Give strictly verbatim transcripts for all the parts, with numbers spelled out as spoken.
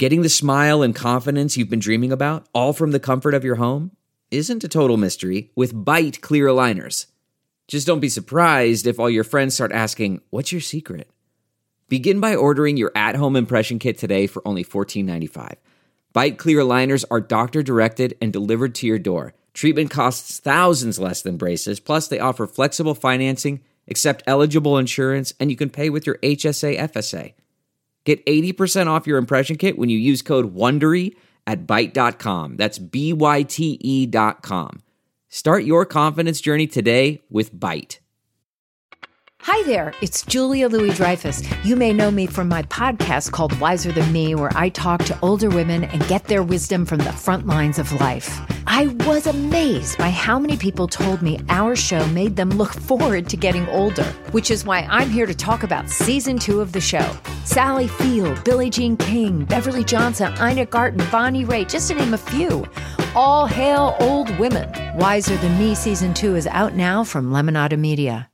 Getting the smile and confidence you've been dreaming about, all from the comfort of your home, isn't a total mystery with Byte clear aligners. Just don't be surprised if all your friends start asking, "What's your secret?" Begin by ordering your at-home impression kit today for only fourteen ninety-five. Byte clear aligners are doctor-directed and delivered to your door. Treatment costs thousands less than braces, plus they offer flexible financing, accept eligible insurance, and you can pay with your H S A F S A. Get eighty percent off your impression kit when you use code WONDERY at byte dot com. That's B Y T E dot com. Start your confidence journey today with Byte. Hi there, it's Julia Louis-Dreyfus. You may know me from my podcast called Wiser Than Me, where I talk to older women and get their wisdom from the front lines of life. I was amazed by how many people told me our show made them look forward to getting older, which is why I'm here to talk about season two of the show. Sally Field, Billie Jean King, Beverly Johnson, Ina Garten, Bonnie Raitt, just to name a few. All hail old women. Wiser Than Me season two is out now from Lemonada Media.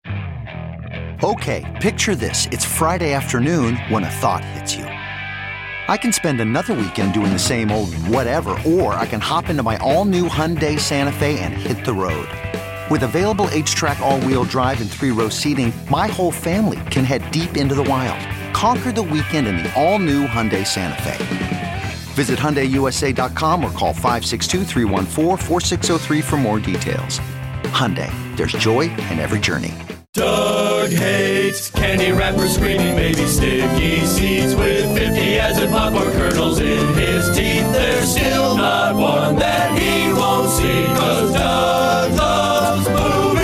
Okay, picture this. It's Friday afternoon when a thought hits you. I can spend another weekend doing the same old whatever, or I can hop into my all-new Hyundai Santa Fe and hit the road. With available H-Track all-wheel drive and three-row seating, my whole family can head deep into the wild. Conquer the weekend in the all-new Hyundai Santa Fe. Visit Hyundai U S A dot com or call five six two, three one four, four six zero three for more details. Hyundai, there's joy in every journey. Doug hates candy wrappers, screaming baby sticky seeds with fifty as in popcorn kernels in his teeth. There's still not one that he won't see, 'cause Doug loves movies.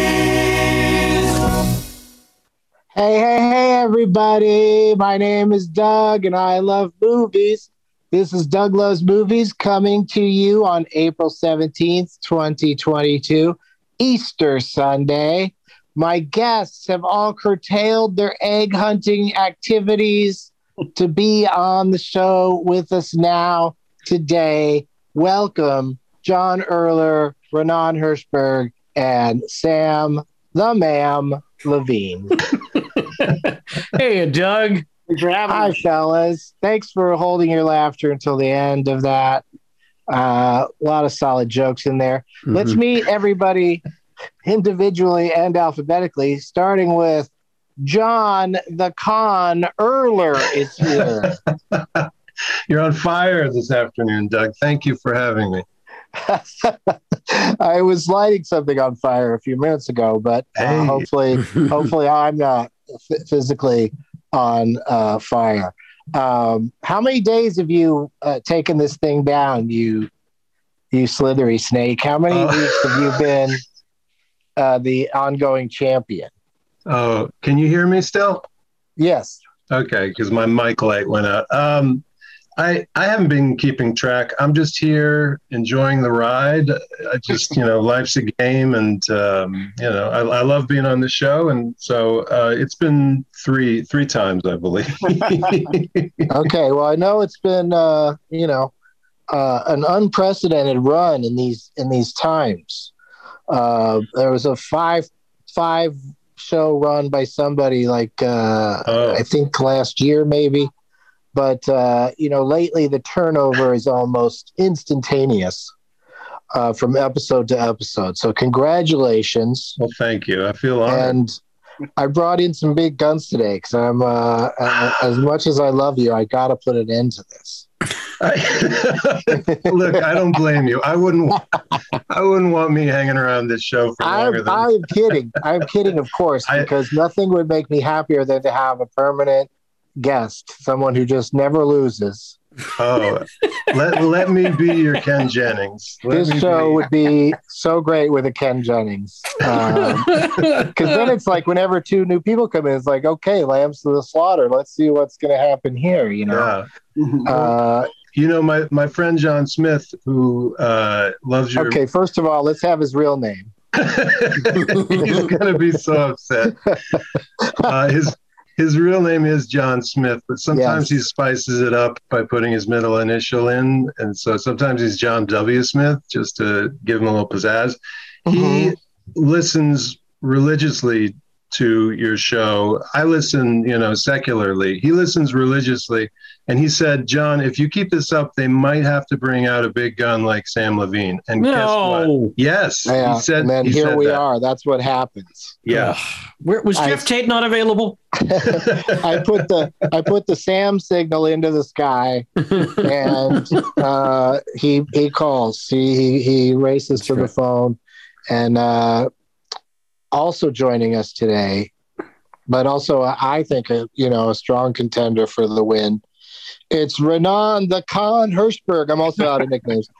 Hey, hey, hey, everybody. My name is Doug, and I love movies. This is Doug Loves Movies, coming to you on April seventeenth, twenty twenty-two, Easter Sunday. My guests have all curtailed their egg hunting activities to be on the show with us now today. Welcome, John Erler, Renan Hirschberg, and Sam the Ma'am Levine. Hey, Doug. Thanks for having Hi, me. fellas. Thanks for holding your laughter until the end of that. Uh, a lot of solid jokes in there. Mm-hmm. Let's meet everybody individually and alphabetically, starting with John the Con Erler is here. You're on fire this afternoon, Doug. Thank you for having me. I was lighting something on fire a few minutes ago, but uh, hey. hopefully, hopefully I'm not f- physically on uh, fire. Um, how many days have you uh, taken this thing down, you you slithery snake? How many uh, weeks have you been Uh, the ongoing champion? Oh, can you hear me still? Yes. Okay, because my mic light went out. Um, I I haven't been keeping track. I'm just here enjoying the ride. I just, you know, life's a game, and um, you know, I, I love being on the show, and so uh, it's been three three times, I believe. Okay, well, I know it's been uh, you know uh, an unprecedented run in these in these times. Uh, there was a five five show run by somebody like uh, oh. I think last year maybe, but uh, you know lately the turnover is almost instantaneous uh, from episode to episode. So congratulations! Well, thank you. I feel honored. And I brought in some big guns today because I'm uh, as much as I love you, I got to put an end to this. I, look, I don't blame you. I wouldn't. I wouldn't want me hanging around this show for longer I'm, than. I'm kidding. I'm kidding, of course, because I, nothing would make me happier than to have a permanent guest, someone wwho just never loses. Oh, let let me be your Ken Jennings. Let this show be. would be so great with a Ken Jennings, because um, then it's like whenever two new people come in, it's like, okay, lambs to the slaughter. Let's see what's going to happen here. You know. Yeah. Uh, You know, my, my friend John Smith, who uh, loves your... Okay, first of all, let's have his real name. He's going to be so upset. Uh, his his real name is John Smith, but sometimes yes. he spices it up by putting his middle initial in. And so sometimes he's John W. Smith, just to give him a little pizzazz. Mm-hmm. He listens religiously to your show. I listen, you know, secularly. He listens religiously. And he said, John, if you keep this up, they might have to bring out a big gun like Sam Levine. And no. guess what? Yes. Yeah, he said, and then he here said we that. are. That's what happens. Yeah. Where was Jeff I, Tate not available? I put the I put the Sam signal into the sky, and uh, he he calls. He he, he races to right. the phone, and uh, also joining us today, but also I think a, you know a strong contender for the win. It's Renan the Khan Hirschberg. I'm also out of nicknames.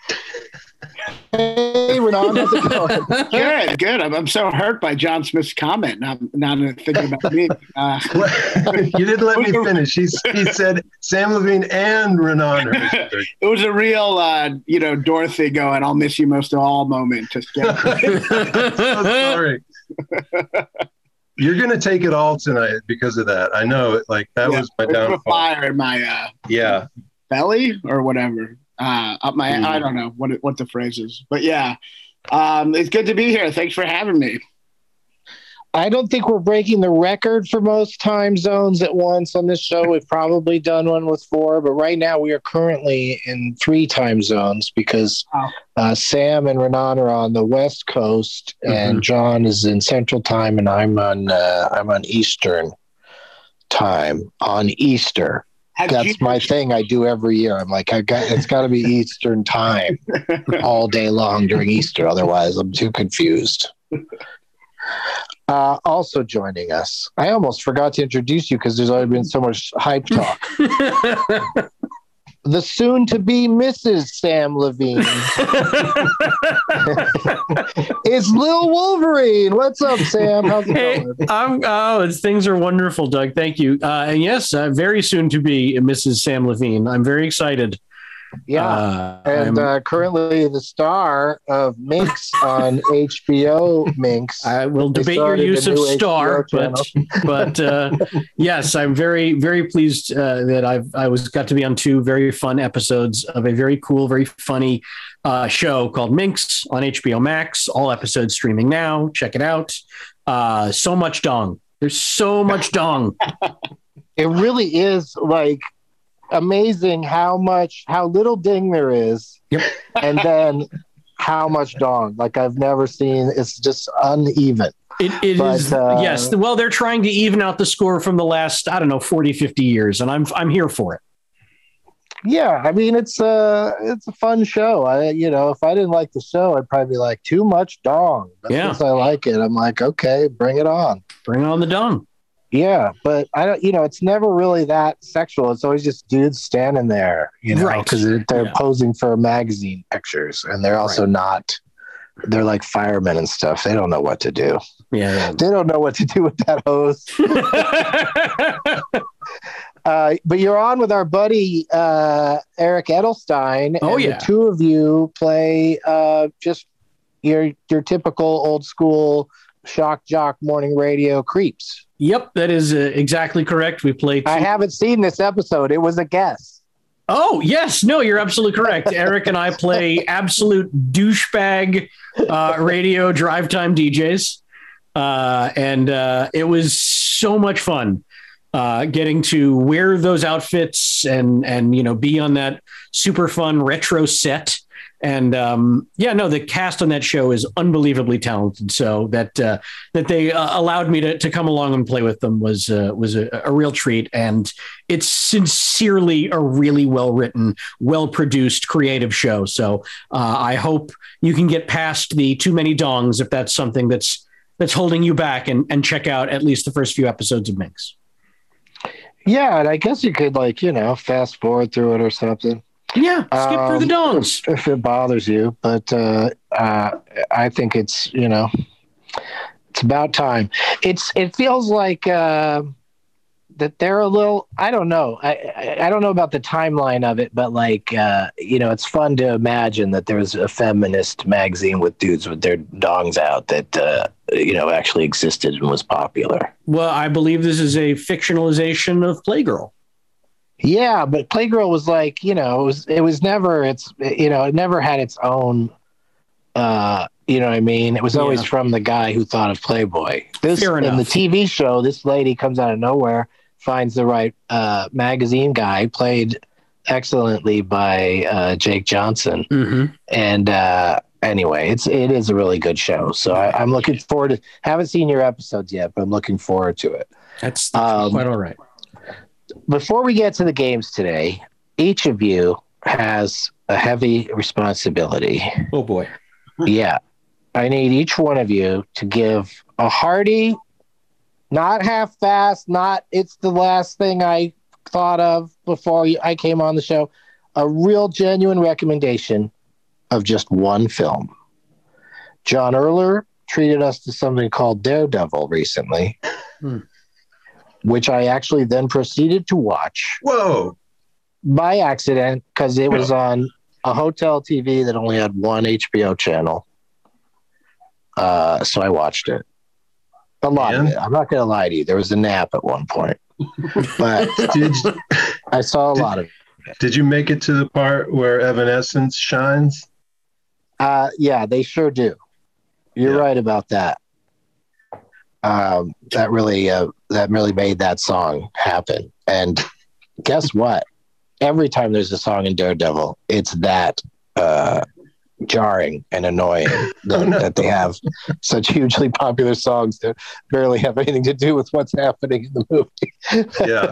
Hey, Renan, how's it going? Good, good. I'm, I'm so hurt by John Smith's comment. Now, now thinking about me. Uh, you didn't let me finish. He, he said Sam Levine and Renan Hirschberg. It was a real, uh, you know, Dorothy going, I'll miss you most of all moment. To so sorry. You're going to take it all tonight because of that. I know it. Like that yeah, was my downfall. A fire in my uh, yeah. belly or whatever. Uh, up my, mm. I don't know what it, what the phrase is, but yeah, um, it's good to be here. Thanks for having me. I don't think we're breaking the record for most time zones at once on this show. We've probably done one with four, but right now we are currently in three time zones because oh. uh, Sam and Renan are on the West Coast, mm-hmm. and John is in Central Time, and I'm on uh, I'm on Eastern Time on Easter. Have That's you- my thing. I do every year. I'm like, I got it's got to be Eastern Time all day long during Easter. Otherwise, I'm too confused. Uh, also joining us, I almost forgot to introduce you because there's already been so much hype talk. The soon-to-be Missus Sam Levine. It's Lil Wolverine. What's up, Sam? How's it hey, going? I'm, oh, it's, things are wonderful, Doug. Thank you. Uh, and yes, uh, very soon to be Missus Sam Levine. I'm very excited. Yeah, uh, and uh, currently the star of Minx on H B O Minx. I will debate your use of star, but but uh, yes, I'm very very pleased uh, that I've I was got to be on two very fun episodes of a very cool, very funny uh, show called Minx on H B O Max. All episodes streaming now. Check it out. Uh, so much dong. There's so much dong. It really is like. Amazing how much how little ding there is, yep. and then how much dong. Like I've never seen. It's just uneven. It, it but, is uh, yes. Well, they're trying to even out the score from the last I don't know forty, fifty years, and I'm I'm here for it. Yeah, I mean it's a it's a fun show. I you know if I didn't like the show, I'd probably be like too much dong. But yeah, since I like it, I'm like okay, bring it on. Bring on the dong. Yeah, but I don't. You know, it's never really that sexual. It's always just dudes standing there, you know, because right. they're yeah. posing for magazine pictures, and they're also right. not. They're like firemen and stuff. They don't know what to do. Yeah, yeah. They don't know what to do with that hose. uh, but you're on with our buddy uh, Eric Edelstein. Oh and yeah, the two of you play uh, just your your typical old school shock jock morning radio creeps. Yep, that is uh, exactly correct. We played. Two- I haven't seen this episode. It was a guess. Oh, yes. No, you're absolutely correct. Eric and I play absolute douchebag uh, radio drive time D Js. Uh, and uh, it was so much fun uh, getting to wear those outfits and, and, you know, be on that super fun retro set. And um, yeah, no, the cast on that show is unbelievably talented. So that uh, that they uh, allowed me to, to come along and play with them was uh, was a, a real treat. And it's sincerely a really well written, well produced, creative show. So uh, I hope you can get past the too many dongs if that's something that's that's holding you back, and and check out at least the first few episodes of Minx. Yeah, and I guess you could like you know fast forward through it or something. Yeah, skip um, through the dongs if it bothers you. But uh, uh, I think it's you know it's about time. It's it feels like uh, that they're a little. I don't know. I, I I don't know about the timeline of it, but like uh, you know, it's fun to imagine that there's a feminist magazine with dudes with their dongs out that uh, you know actually existed and was popular. Well, I believe this is a fictionalization of Playgirl. Yeah, but Playgirl was like, you know, it was it was never its, you know, it never had its own, uh, You know what I mean? It was always Yeah. from the guy who thought of Playboy. This Fair in the enough. T V show, this lady comes out of nowhere, finds the right uh, magazine guy, played excellently by uh, Jake Johnson. Mm-hmm. And uh, anyway, it's it is a really good show. So I, I'm looking forward to. Haven't seen your episodes yet, but I'm looking forward to it. That's Um, quite all right. Before we get to the games today, each of you has a heavy responsibility. Oh boy. Yeah. I need each one of you to give a hearty, not half-assed, not it's the last thing I thought of before I came on the show, a real genuine recommendation of just one film. John Erler treated us to something called Daredevil recently, Hmm. which I actually then proceeded to watch Whoa. by accident because it was on a hotel T V that only had one H B O channel. Uh, so I watched it. A lot of And? it. I'm not going to lie to you. There was a nap at one point, but Did I saw a Did- lot of it. Did you make it to the part where Evanescence shines? Uh, yeah, they sure do. You're Yeah. right about that. Um, that really, uh, that really made that song happen. And guess what? Every time there's a song in Daredevil, it's that uh, jarring and annoying that, Oh, no. that they have such hugely popular songs that barely have anything to do with what's happening in the movie. Yeah.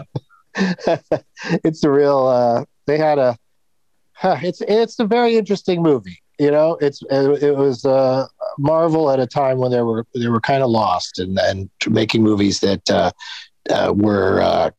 It's a real. Uh, they had a. Huh, it's it's a very interesting movie. You know, it's it, it was uh, Marvel at a time when they were they were kind of lost and and making movies that uh, uh, were uh,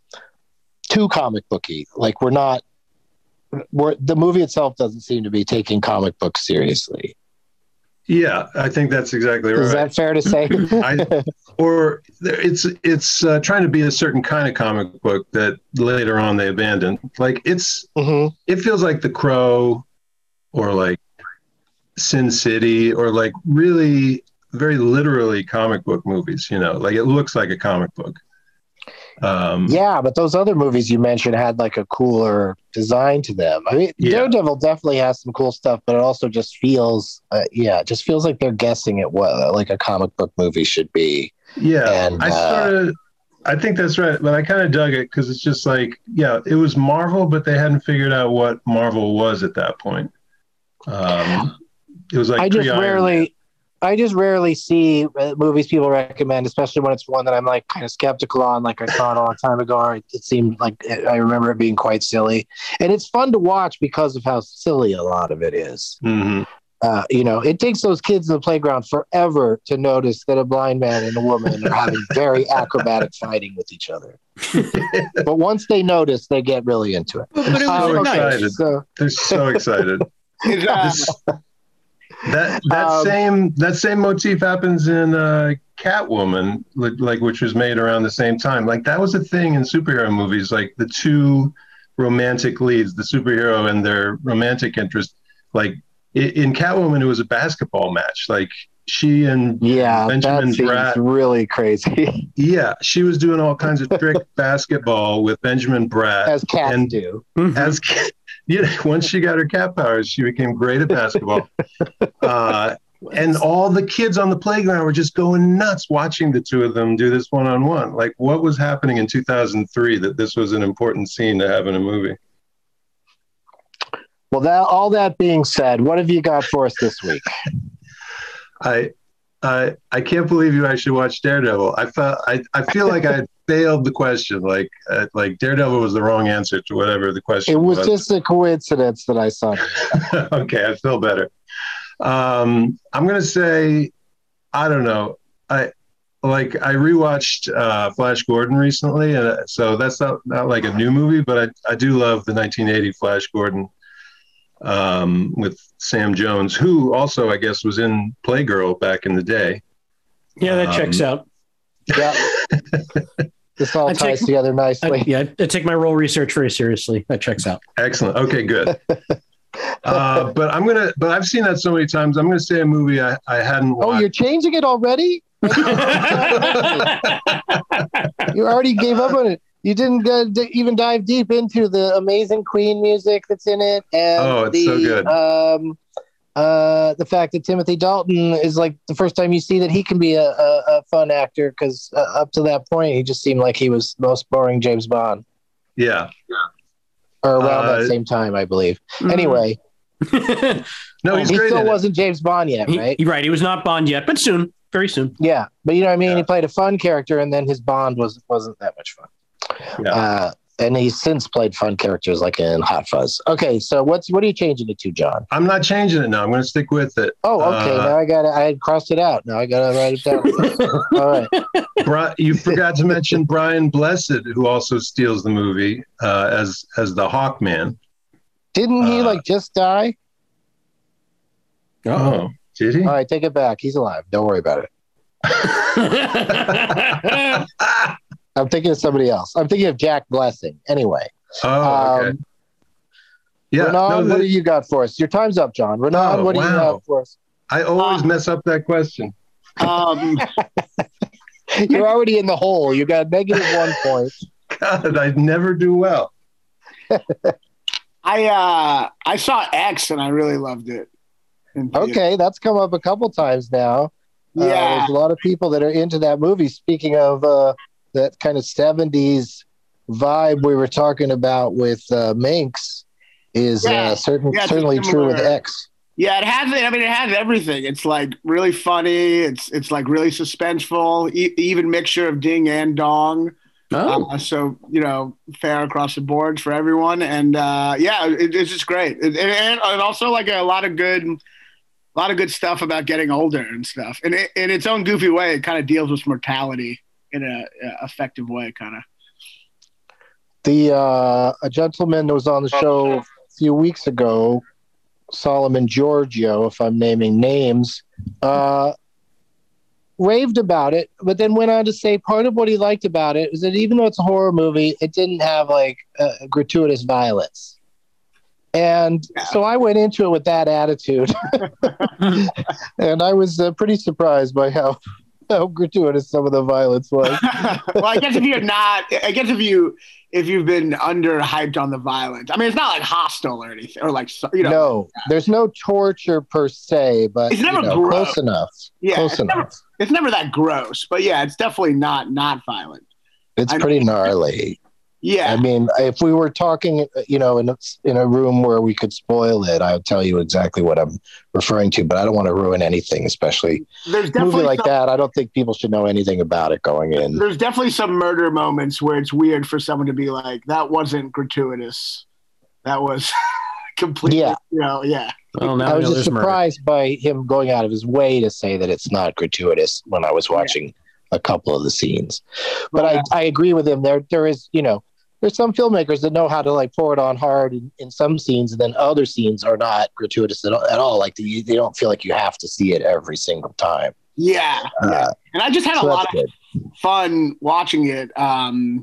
too comic booky. Like we're not. We're, the movie itself doesn't seem to be taking comic books seriously. Yeah, I think that's exactly right. Is that fair to say? I, or it's it's uh, trying to be a certain kind of comic book that later on they abandoned. Like it's Mhm. it feels like The Crow, or like Sin City, or like really very literally comic book movies. You know, like it looks like a comic book. Um, Yeah, but those other movies you mentioned had like a cooler design to them. I mean, Yeah. Daredevil definitely has some cool stuff, but it also just feels, uh, yeah, it just feels like they're guessing at what like a comic book movie should be. Yeah, And, I uh, started. I think that's right, but I kind of dug it because it's just like, yeah, it was Marvel, but they hadn't figured out what Marvel was at that point. Um, it was like I just pre-Iron Man. rarely, I just rarely see uh, movies people recommend, especially when it's one that I'm like kind of skeptical on. Like I saw it a long time ago, or it, it seemed like I remember it being quite silly, and it's fun to watch because of how silly a lot of it is. Mhm. Uh, you know, it takes those kids in the playground forever to notice that a blind man and a woman are having very acrobatic fighting with each other. But once they notice, they get really into it. But, but it was so nice. excited. So, They're so excited. Is, uh, This- that that Um, same that same motif happens in uh, Catwoman, like, like which was made around the same time. Like that was a thing in superhero movies. Like the two romantic leads, the superhero and their romantic interest. Like i- in Catwoman, it was a basketball match. Like she and yeah, Benjamin that seems Bratt. really crazy, Yeah, she was doing all kinds of trick basketball with Benjamin Bratt. as cats And- do. As you know, once she got her cat powers, she became great at basketball. Uh, and all the kids on the playground were just going nuts watching the two of them do this one on one. Like, what was happening in two thousand three that this was an important scene to have in a movie? Well, that all that being said, what have you got for us this week? I, I, I can't believe you actually watched Daredevil. I felt, I, I feel like I failed the question. Like, uh, like Daredevil was the wrong answer to whatever the question It was was. just a coincidence that I saw. Okay, I feel better. Um, I'm gonna say, I don't know. I like I rewatched uh, Flash Gordon recently, and uh, so that's not, not like a new movie, but I, I do love the nineteen eighty Flash Gordon um, with Sam Jones, who also I guess was in Playgirl back in the day. Yeah, that Um, checks out. Yeah, this all I ties take- together I, nicely. yeah, I take my role research very seriously. That checks out. Excellent. Okay, good. Uh, but I'm gonna. But I've seen that so many times. I'm gonna say a movie I, I hadn't watched. Oh, you're changing it already? You already gave up on it. You didn't uh, d- even dive deep into the amazing Queen music that's in it, and Oh, it's the so good. Um, uh, the fact that Timothy Dalton is like the first time you see that he can be a, a, a fun actor, because uh, up to that point he just seemed like he was the most boring James Bond. Yeah. Or around Uh, that same time, I believe. Mhm. Anyway, No, he's he great. still in it. wasn't James Bond yet, He- right? he- right. He was not Bond yet, but soon, very soon. Yeah, but you know what I mean. Yeah. He played a fun character, and then his Bond was wasn't that much fun. Yeah. Uh, and he's since played fun characters like in Hot Fuzz. Okay, so what's what are you changing it to, John? I'm not changing it now. I'm going to stick with it. Oh, okay. Uh, now I got I had crossed it out. Now I got to write it down. All right. Bri- you forgot to mention Brian Blessed, who also steals the movie uh, as as the Hawkman. Didn't he Uh, like just die? Oh, did he? All right, take it back. He's alive. Don't worry about it. I'm thinking of somebody else. I'm thinking of Jack Blessing. Anyway. Oh, okay. Um, Yeah. Renan, no, what the- do you got for us? Your time's up, John. Renan, Oh, what do you wow. have for us? I always Uh, mess up that question. Um, You're already in the hole. You got negative one point. God, I never do well. I uh, I saw X and I really loved it. in theater. Okay, that's come up a couple times now. Uh, Yeah. there's a lot of people that are into that movie. Speaking of uh, that kind of seventies vibe we were talking about with uh, Minx, is Yeah. uh, certain, Yeah, it's a certainly true with similar- X. Yeah, it has. I mean, it has everything. It's like really funny. It's it's like really suspenseful. E- even mixture of ding and dong. Oh, Uh, so you know, fair across the board for everyone. And uh, yeah, it, it's just great. It, and, and also like a lot of good, a lot of good stuff about getting older and stuff. And it, in its own goofy way, it kind of deals with mortality in a, a effective way, kind of. The uh, a gentleman that was on the show a few weeks ago, Solomon Giorgio, if I'm naming names, uh, raved about it, but then went on to say part of what he liked about it is that even though it's a horror movie, it didn't have like uh, gratuitous violence. And Yeah. so I went into it with that attitude, and I was uh, pretty surprised by how how gratuitous some of the violence was. Well, I guess if you're not, I guess if you if you've been under hyped on the violence, I mean, it's not like Hostel or anything, or like you know, No, there's no torture per se, but It's never you know, gross. close enough. Yeah, close it's enough. never- it's never that gross, but yeah, it's definitely not not violent. It's I- pretty gnarly. Yeah, I mean, if we were talking, you know, in a, in a room where we could spoil it, I would tell you exactly what I'm referring to, but I don't want to ruin anything, especially there's a movie definitely like some, that. I don't think people should know anything about it going in. there's definitely some murder moments where it's weird for someone to be like, that wasn't gratuitous, that was completely, Yeah. you know, yeah. well, now I we was know just there's murder. surprised by him going out of his way to say that it's not gratuitous when I was watching a couple of the scenes. But Yeah. I, I agree with him. There, there is, you know, there's some filmmakers that know how to like pour it on hard in, in some scenes, and then other scenes are not gratuitous at all. At all. Like they, they don't feel like you have to see it every single time. Yeah, Uh, and I just had a so lot that's of good. fun watching it. Um,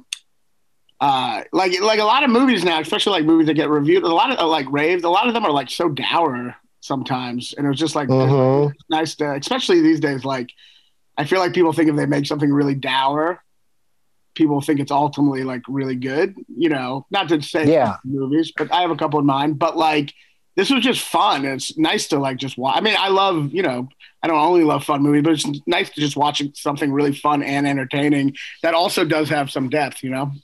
uh, like like a lot of movies now, especially like movies that get reviewed, a lot of uh, like raved. A lot of them are like so dour sometimes, and it was just like Mhm. it's nice to, especially these days. Like I feel like people think if they make something really dour, people think it's ultimately like really good. You know, not to say Yeah. movies, but I have a couple in mind. But like this was just fun. It's nice to like just watch. I mean, I love, you know, I don't only love fun movies, but it's nice to just watch something really fun and entertaining that also does have some depth, you know?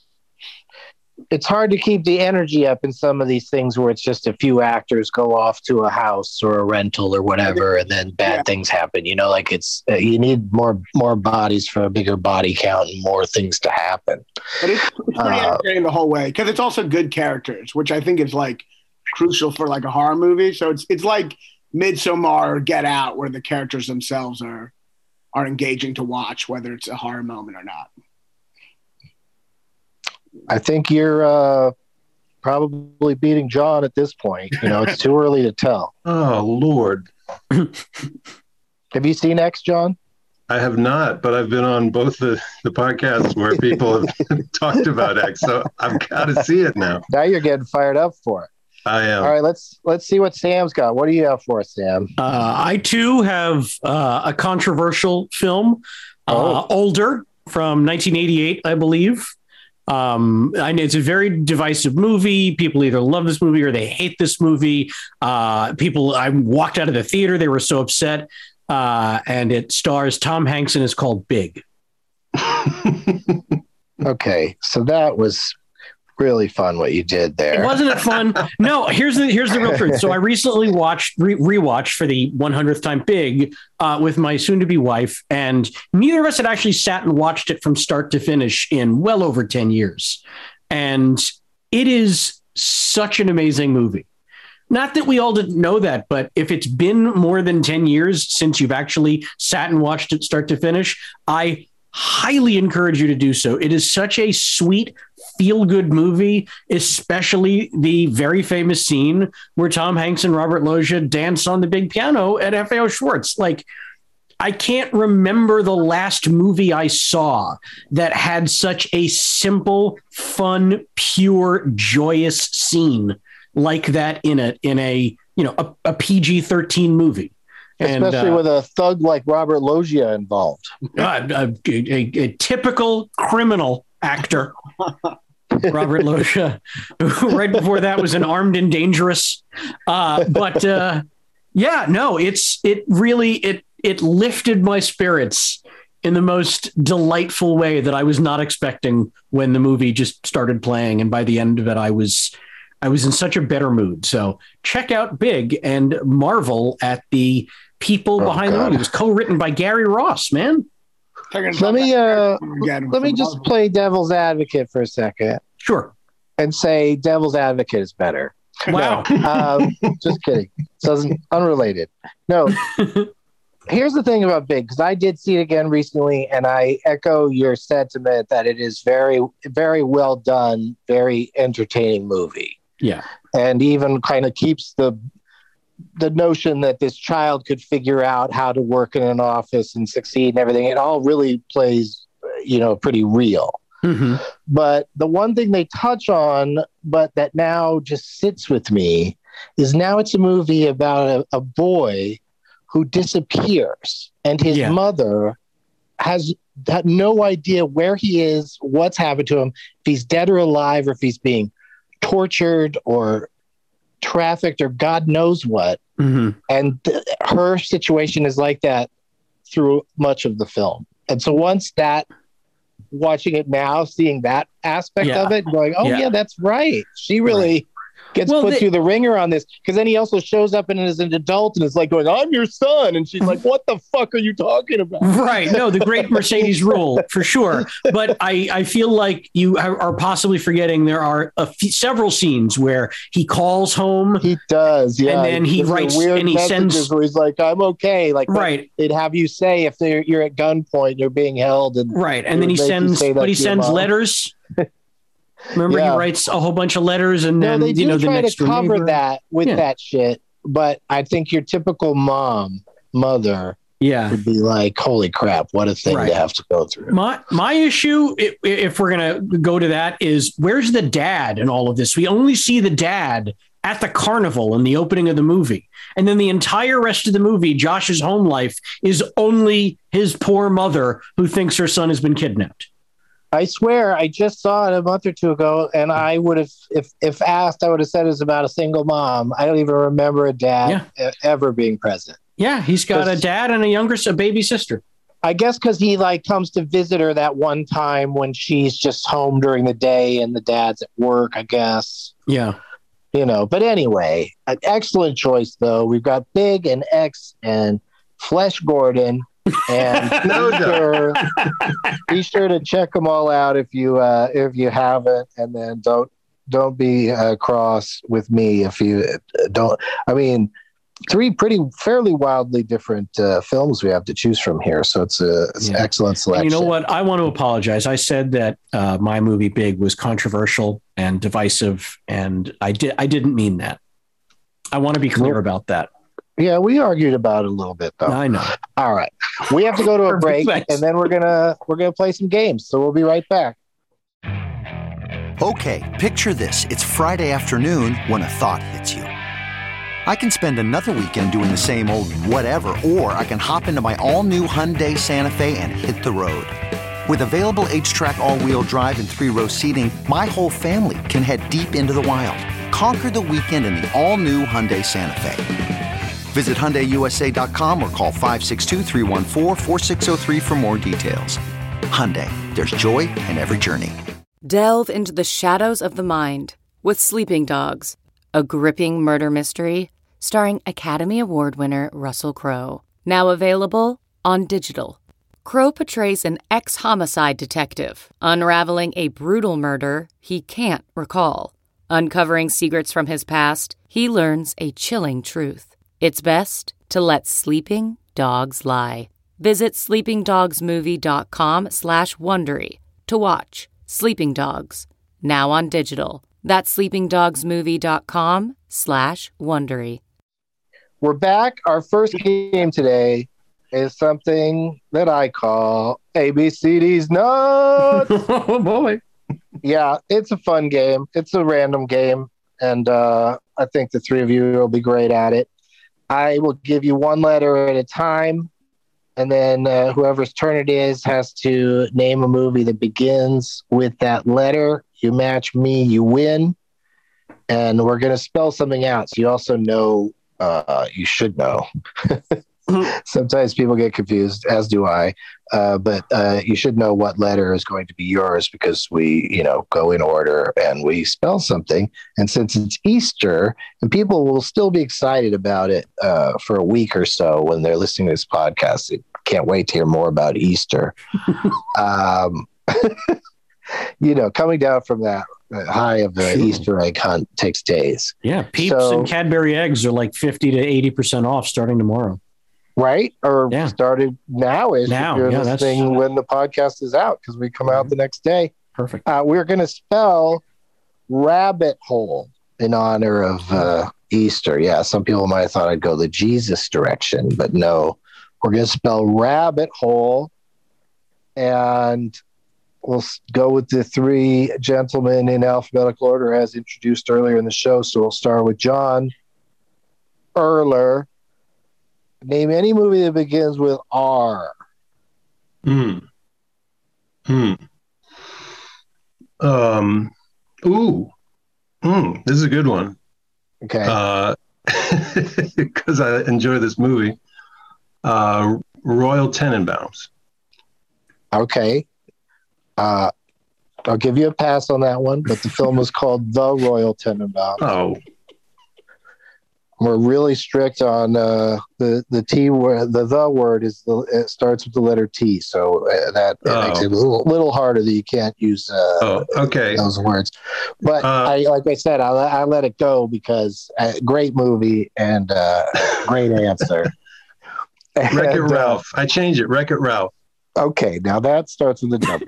It's hard to keep the energy up in some of these things where it's just a few actors go off to a house or a rental or whatever, and then bad Yeah. things happen. You know, like it's uh, you need more more bodies for a bigger body count and more things to happen. But it's, it's pretty Uh, entertaining the whole way because it's also good characters, which I think is like crucial for like a horror movie. So it's it's like Midsommar or Get Out, where the characters themselves are are engaging to watch, whether it's a horror moment or not. I think you're uh, probably beating John at this point. You know, it's too early to tell. Oh, Lord. Have you seen X, John? I have not, but I've been on both the, the podcasts where people have talked about X, so I've got to see it now. Now you're getting fired up for it. I am. All right, let's let's see what Sam's got. What do you have for us, Sam? Uh, I too have uh, a controversial film, uh, Oh. Older from nineteen eighty-eight, I believe. Um, I know it's a very divisive movie. People either love this movie or they hate this movie. Uh, people, I walked out of the theater. They were so upset. Uh, and it stars Tom Hanks and is called Big. Okay. So that was really fun what you did there. Wasn't it fun? No, here's the here's the real truth. So I recently watched re- rewatched for the one hundredth time Big uh, with my soon-to-be wife, and neither of us had actually sat and watched it from start to finish in well over ten years. And it is such an amazing movie. Not that we all didn't know that, but if it's been more than ten years since you've actually sat and watched it start to finish, I highly encourage you to do so. It is such a sweet, feel-good movie, especially the very famous scene where Tom Hanks and Robert Loggia dance on the big piano at F A O Schwartz. Like, I can't remember the last movie I saw that had such a simple, fun, pure, joyous scene like that in a in a you know a, a P G thirteen movie. Especially and, uh, with a thug like Robert Loggia involved. Uh, a, a, a typical criminal actor, Robert Loggia, who right before that was an Armed and Dangerous. Uh, but uh, yeah, no, it's it really it it lifted my spirits in the most delightful way that I was not expecting when the movie just started playing. And by the end of it, I was I was in such a better mood. So check out Big and marvel at the people oh, behind God. the movie. It was co-written by Gary Ross, man. Let me uh, let me just play devil's advocate for a second. Sure. And say devil's advocate is better. Wow. No, um, just kidding. So it's unrelated. No. Here's the thing about Big, because I did see it again recently, and I echo your sentiment that it is very, very well done, very entertaining movie. Yeah. And even kind of keeps the the notion that this child could figure out how to work in an office and succeed and everything. It all really plays, you know, pretty real. Mm-hmm. But the one thing they touch on, but that now just sits with me, is now it's a movie about a, a boy who disappears, and his yeah. mother has had no idea where he is, what's happened to him, if he's dead or alive, or if he's being tortured or trafficked or God knows what. Mm-hmm. And th- her situation is like that through much of the film. And so once that, watching it now, seeing that aspect yeah. of it, going, oh yeah. yeah, that's right. She really right. gets well, put they, through the ringer on this, because then he also shows up and is an adult and is like going, I'm your son. And she's like, what the fuck are you talking about? Right. No, the great Mercedes rule for sure. But I, I feel like you are possibly forgetting there are a few, several scenes where he calls home. He does. Yeah. And then he There's writes weird and he sends where he's like, I'm okay. Like, right. They'd have you say if they're, you're at gunpoint, you're being held. And right. And then he sends, but he sends letters. Remember, yeah. he writes a whole bunch of letters, and then no, they do you know the try next to cover neighbor. that with yeah. that shit. But I think your typical mom, mother, yeah, would be like, "Holy crap, what a thing right. to have to go through." My my issue, if, if we're gonna go to that, is where's the dad in all of this? We only see the dad at the carnival in the opening of the movie, and then the entire rest of the movie, Josh's home life is only his poor mother who thinks her son has been kidnapped. I swear, I just saw it a month or two ago, and I would have, if if asked, I would have said it's about a single mom. I don't even remember a dad yeah. ever being present. Yeah, he's got a dad and a younger, a baby sister. I guess because he like comes to visit her that one time when she's just home during the day and the dad's at work, I guess. Yeah. You know, but anyway, an excellent choice, though. We've got Big and X and Flesh Gordon. And no be, sure, be sure to check them all out if you uh, if you haven't, and then don't don't be uh, cross with me if you don't. I mean, three pretty fairly wildly different uh, films we have to choose from here, so it's a it's yeah. an excellent selection. And you know what? I want to apologize. I said that uh, my movie Big was controversial and divisive, and I did I didn't mean that. I want to be clear about that. Yeah, we argued about it a little bit, though. I know. All right, we have to go to a break, and then we're gonna we're gonna play some games. So we'll be right back. Okay, picture this: it's Friday afternoon when a thought hits you. I can spend another weekend doing the same old whatever, or I can hop into my all-new Hyundai Santa Fe and hit the road. With available H-Track all-wheel drive and three-row seating, my whole family can head deep into the wild. Conquer the weekend in the all-new Hyundai Santa Fe. Visit Hyundai U S A dot com or call five six two, three one four, four six zero three for more details. Hyundai, there's joy in every journey. Delve into the shadows of the mind with Sleeping Dogs, a gripping murder mystery starring Academy Award winner Russell Crowe. Now available on digital. Crowe portrays an ex-homicide detective unraveling a brutal murder he can't recall. Uncovering secrets from his past, he learns a chilling truth. It's best to let sleeping dogs lie. Visit sleepingdogsmovie.com slash Wondery to watch Sleeping Dogs, now on digital. That's sleepingdogsmovie.com slash Wondery. We're back. Our first game today is something that I call A B C D's Nuts. Oh, boy. Yeah, it's a fun game. It's a random game, and uh, I think the three of you will be great at it. I will give you one letter at a time, and then uh, whoever's turn it is has to name a movie that begins with that letter. You match me, you win. And we're going to spell something out, so you also know, uh, you should know. Sometimes people get confused, as do I. Uh, but uh, you should know what letter is going to be yours because we, you know, go in order and we spell something. And since it's Easter, and people will still be excited about it uh, for a week or so when they're listening to this podcast, they can't wait to hear more about Easter. um, you know, coming down from that high of the sure. Easter egg hunt takes days. Yeah, Peeps so, and Cadbury eggs are like fifty to eighty percent off starting tomorrow. Right? Or yeah. started now-ish now, if you're yeah, listening that's... when the podcast is out, because we come out the next day. Perfect. Uh, we're going to spell rabbit hole in honor of uh, Easter. Yeah, some people might have thought I'd go the Jesus direction, but no. We're going to spell rabbit hole, and we'll go with the three gentlemen in alphabetical order as introduced earlier in the show. So we'll start with John Erler. Name any movie that begins with R. Hmm. Hmm. Um. Ooh. Hmm. This is a good one. Okay. Uh, because I enjoy this movie. Uh, Royal Tenenbaums. Okay. Uh, I'll give you a pass on that one, but the film was called The Royal Tenenbaums. Oh. We're really strict on uh, the the T word. The the word is the it starts with the letter T, so uh, that it oh. makes it a little, little harder that you can't use uh, oh, okay. those words. But uh, I, like I said, I, I let it go because uh, great movie and uh, great answer. Wreck-It and, Ralph. Uh, I changed it. Wreck-It Ralph. Okay, now that starts with a W.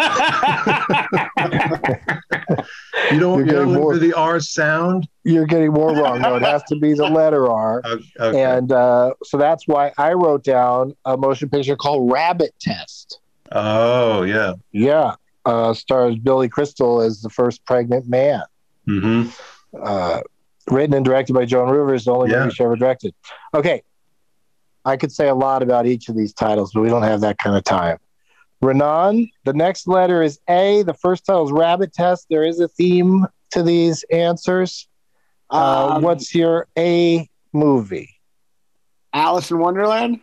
You don't, you don't more, look for the R sound? You're getting more wrong. No, it has to be the letter R. Okay. And uh, so that's why I wrote down a motion picture called Rabbit Test. Oh, yeah. Yeah. Uh, stars Billy Crystal as the first pregnant man. Mm-hmm. Uh, written and directed by Joan Rivers, the only yeah. movie she ever directed. Okay. I could say a lot about each of these titles, but we don't have that kind of time. Renan, the next letter is A. The first title is Rabbit Test. There is a theme to these answers. Uh, um, what's your A movie? Alice in Wonderland?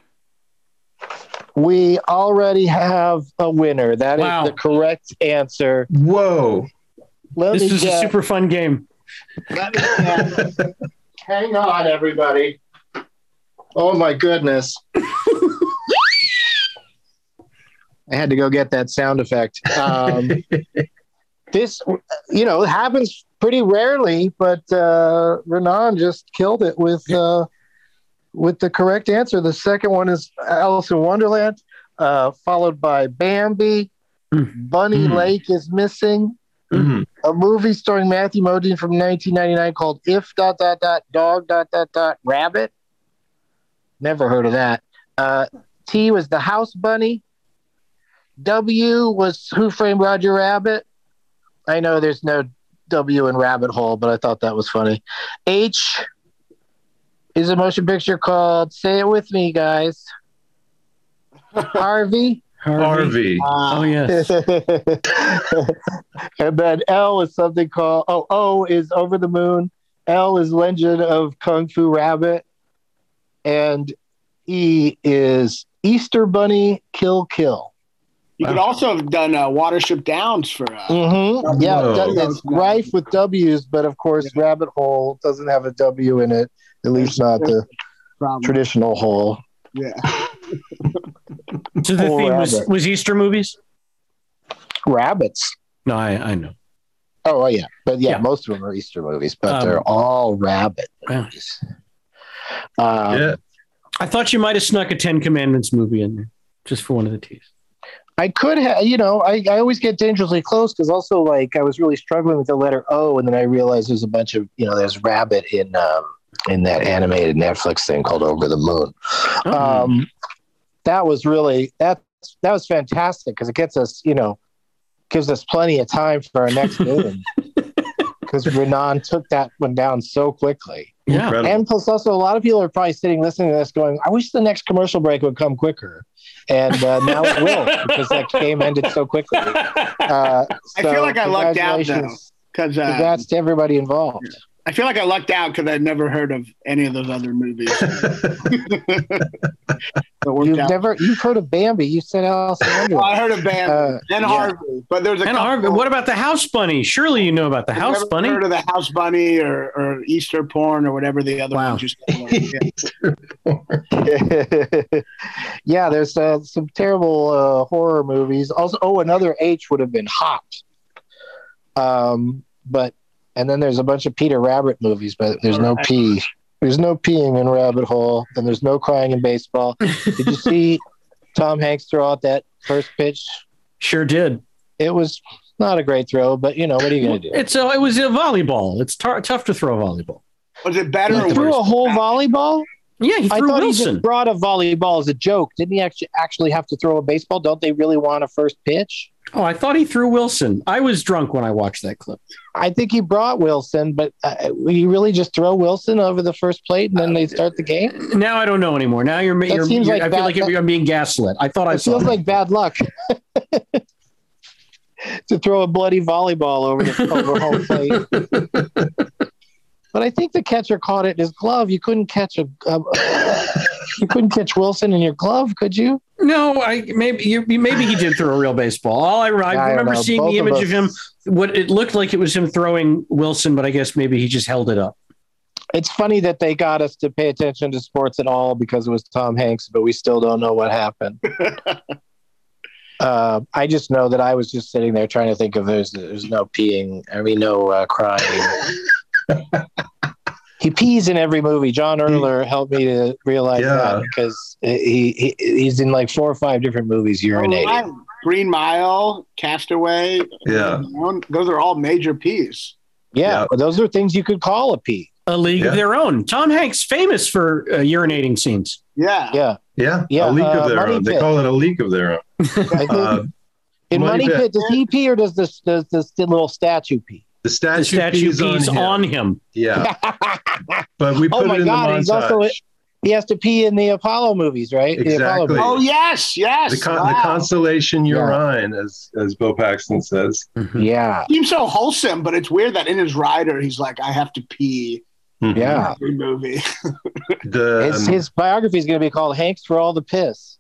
We already have a winner. That wow. is the correct answer. Whoa. Let this is get, a super fun game. Let me get, hang on, everybody. Oh, my goodness. I had to go get that sound effect. Um, this, you know, happens pretty rarely, but uh, Renan just killed it with uh, with the correct answer. The second one is Alice in Wonderland, uh, followed by Bambi. Mm. Bunny mm. Lake is missing. Mm-hmm. A movie starring Matthew Modine from nineteen ninety-nine called If dot dot dot dog dot dot dot rabbit. Never heard of that. Uh, T was The House Bunny. W was Who Framed Roger Rabbit. I know there's no W in Rabbit Hole, but I thought that was funny. H is a motion picture called Say It With Me, guys. Harvey. Harvey. Oh, yes. And then L is something called, oh, O is Over the Moon. L is Legend of Kung Fu Rabbit. And E is Easter Bunny Kill Kill. You could also have done uh, Watership Downs for. Uh, Mm-hmm. Yeah, Whoa. it's rife with W's, but of course, Yeah. Rabbit Hole doesn't have a W in it, at least not the Problem. traditional hole. Yeah. So the Poor theme was, rabbit. was Easter movies? Rabbits. No, I, I know. Oh, oh, yeah. But yeah, Yeah. most of them are Easter movies, but Um, they're all rabbit Yeah. movies. Um, Yeah. I thought you might have snuck a Ten Commandments movie in there just for one of the teas. I could have, you know, I, I always get dangerously close because also, like, I was really struggling with the letter O, and then I realized there's a bunch of, you know, there's rabbit in um, in that animated Netflix thing called Over the Moon. Oh. Um, that was really that that was fantastic because it gets us, you know, gives us plenty of time for our next villain because Renan took that one down so quickly. Yeah. Incredible. And plus, also, a lot of people are probably sitting listening to this going, I wish the next commercial break would come quicker. And uh, now it will because that game ended so quickly. Uh, I so feel like I lucked out, though. congratulations- Because uh, Congrats to everybody involved. I feel like I lucked out because I'd never heard of any of those other movies. It worked You've out. never, you've heard of Bambi. You said Alice in Well, Wonderland. I heard of Bambi Uh, and yeah. Harvey, but there's a And couple. Harvey, what about the House Bunny? Surely you know about the I've House never Bunny. Heard of the House Bunny or, or Easter porn or whatever the other Wow. ones you said were. Yeah. Yeah, there's uh, some terrible uh, horror movies. Also, oh, another H would have been Hot. Um, but and then there's a bunch of Peter Rabbit movies, but there's no P. There's no peeing in Rabbit Hole, and there's no crying in baseball. Did you see Tom Hanks throw out that first pitch? Sure did. It was not a great throw, but you know what are you going to do? It's a, it was a volleyball. It's tar- tough to throw a volleyball. Was it better or He threw worse? a whole volleyball. Yeah, he I threw thought he Wilson. just brought a volleyball as a joke. Didn't he actually actually have to throw a baseball? Don't they really want a first pitch? Oh, I thought he threw Wilson. I was drunk when I watched that clip. I think he brought Wilson, but uh, will you really just throw Wilson over the first plate and then they start the game? Now I don't know anymore. Now you're, That you're, seems you're like I feel bad- like you're, I'm being gaslit. I thought I It saw feels that. like bad luck to throw a bloody volleyball over the over home plate. But I think the catcher caught it in his glove. You couldn't catch a, a you couldn't catch Wilson in your glove, could you? No, I maybe you, maybe he did throw a real baseball. All I, I I don't remember know. seeing Both the of image us- of him. What it looked like it was him throwing Wilson, but I guess maybe he just held it up. It's funny that they got us to pay attention to sports at all because it was Tom Hanks, but we still don't know what happened. uh, I just know that I was just sitting there trying to think of there's there's no peeing. I mean, no uh, crying. He pees in every movie. John Erler helped me to realize Yeah. that because he, he he's in like four or five different movies urinating. Right. Green Mile, Castaway. Yeah. Those are all major P's. Yeah, Yeah. but those are things you could call a pee. A league Yeah. of their own. Tom Hanks famous for uh, urinating scenes. Yeah. Yeah, Yeah, Yeah, a leak uh, of their Money own. They Pit. call it a leak of their own. I think Uh, in Money Money Pit. Pit, does he pee or does this does this little statue pee? the statue, The statue pees pees on, on him. him. Yeah, but we put Oh my it in God, the he's montage. also he has to pee in the Apollo movies, right? The Apollo Exactly. movies. Oh yes, yes. the, con- Wow. the constellation Yeah. urine, as as Bo Paxton says. Yeah, Seems so wholesome, but it's weird that in his rider he's like, I have to pee Mhm. yeah. every movie. The His, um, his biography is going to be called Hanks for All the Piss.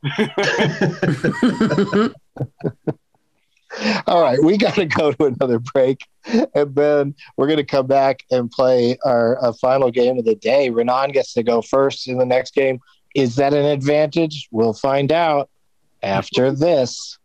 All right, we got to go to another break, and then we're going to come back and play our uh, final game of the day. Renan gets to go first in the next game. Is that an advantage? We'll find out after this.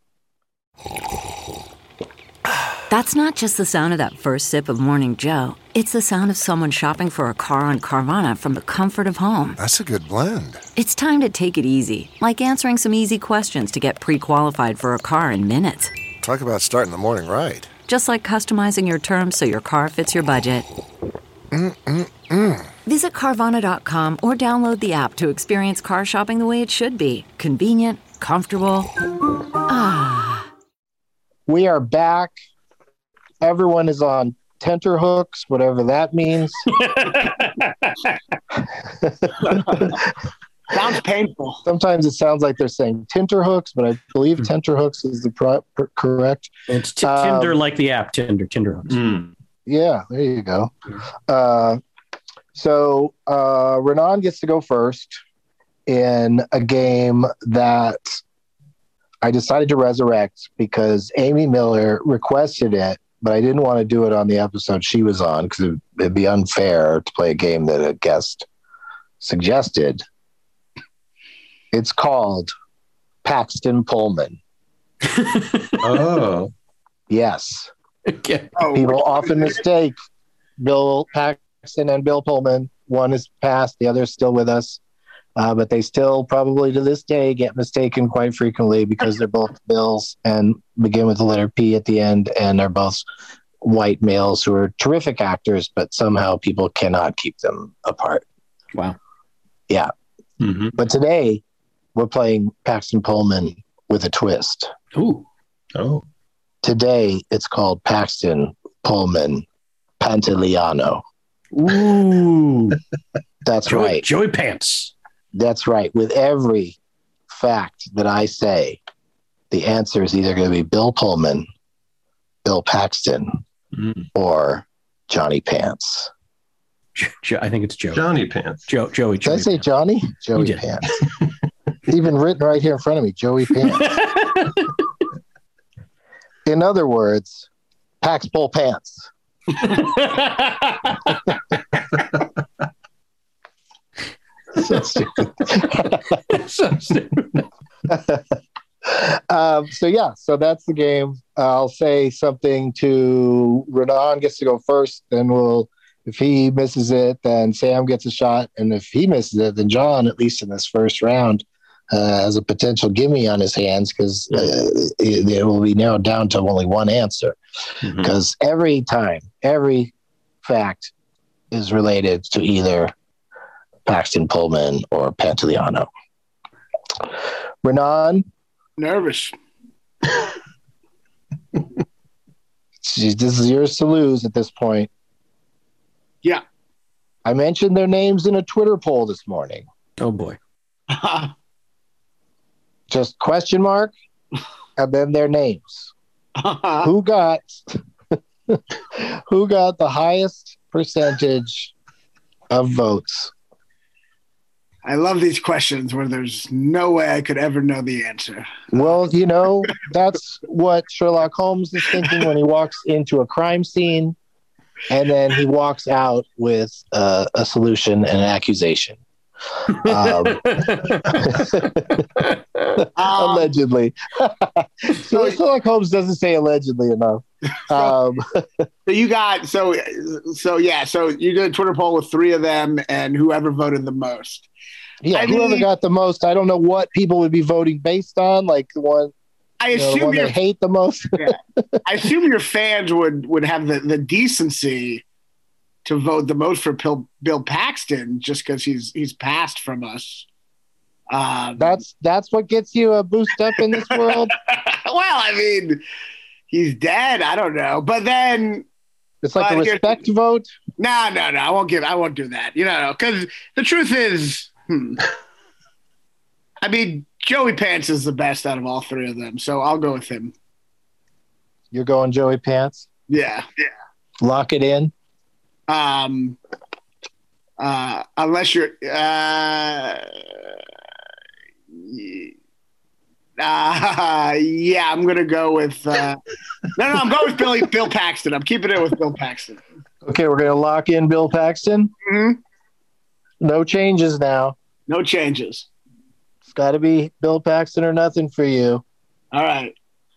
That's not just the sound of that first sip of Morning Joe. It's the sound of someone shopping for a car on Carvana from the comfort of home. That's a good blend. It's time to take it easy, like answering some easy questions to get pre-qualified for a car in minutes. Talk about starting the morning right. Just like customizing your terms so your car fits your budget. Mm-mm-mm. Visit Carvana dot com or download the app to experience car shopping the way it should be. Convenient, comfortable. Ah. We are back. Everyone is on tenterhooks, whatever that means. Sounds painful. Sometimes it sounds like they're saying Tinterhooks, but I believe Tenterhooks is the pro- per- correct. It's t- Um, Tinder, like the app Tinder, Tinderhooks. Mm. Yeah, there you go. Uh, so uh, Renan gets to go first in a game that I decided to resurrect because Amy Miller requested it, but I didn't want to do it on the episode she was on because it, it'd be unfair to play a game that a guest suggested. It's called Paxton Pullman. Oh. Yes. Okay. Oh, People often mistake Bill Paxton and Bill Pullman. One is passed, the other is still with us. Uh, but they still probably to this day get mistaken quite frequently because they're both Bills and begin with the letter P at the end, and they're both white males who are terrific actors, but somehow people cannot keep them apart. Wow. Yeah. Mm-hmm. But today we're playing Paxton Pullman with a twist. Ooh. Oh. Today it's called Paxton Pullman Pantaleano. Ooh. That's Joey, right. Joey Pants. That's right. With every fact that I say, the answer is either going to be Bill Pullman, Bill Paxton, Mm. or Johnny Pants. Jo- Jo- I think it's Joey. Johnny Pants. Jo- Joey. Did I Joey say Pants. Johnny? Joey did. Pants. Even written right here in front of me, Joey Pants. In other words, Pax Pull Pants. So stupid. So stupid. um, so yeah, so that's the game. I'll say something to Renan gets to go first, then we'll, if he misses it, then Sam gets a shot, and if he misses it, then John, at least in this first round, uh, has a potential gimme on his hands because uh, it, it will be narrowed down to only one answer. Because mm-hmm. every time, every fact is related to either Paxton Pullman or Pantaleano. Renan? Nervous. This is yours to lose at this point. Yeah. I mentioned their names in a Twitter poll this morning. Oh, boy. Just question mark and then their names. Who got who got the highest percentage of votes? I love these questions where there's no way I could ever know the answer. Well, you know, that's what Sherlock Holmes is thinking when he walks into a crime scene and then he walks out with uh, a solution and an accusation. Um, allegedly. So Sherlock Holmes doesn't say allegedly enough. Um, so you got so so yeah. So you did a Twitter poll with three of them, and whoever voted the most. Yeah, I whoever mean, got the most. I don't know what people would be voting based on. Like the one, I you know, assume the one you they hate the most. Yeah. I assume your fans would would have the, the decency to vote the most for Bill, Bill Paxton just because he's he's passed from us. Um, that's that's what gets you a boost up in this world. Well, I mean, he's dead. I don't know, but then it's like a respect vote. No, no, no. I won't give. I won't do that. You know, because the truth is, hmm, I mean, Joey Pants is the best out of all three of them, so I'll go with him. You're going Joey Pants? Yeah, yeah. Lock it in. Um, uh, unless you're, uh, uh, yeah, I'm gonna go with. Uh, no, no, I'm going with Billy Bill Paxton. I'm keeping it with Bill Paxton. Okay, we're gonna lock in Bill Paxton. Mm-hmm. No changes now. No changes. It's got to be Bill Paxton or nothing for you. All right.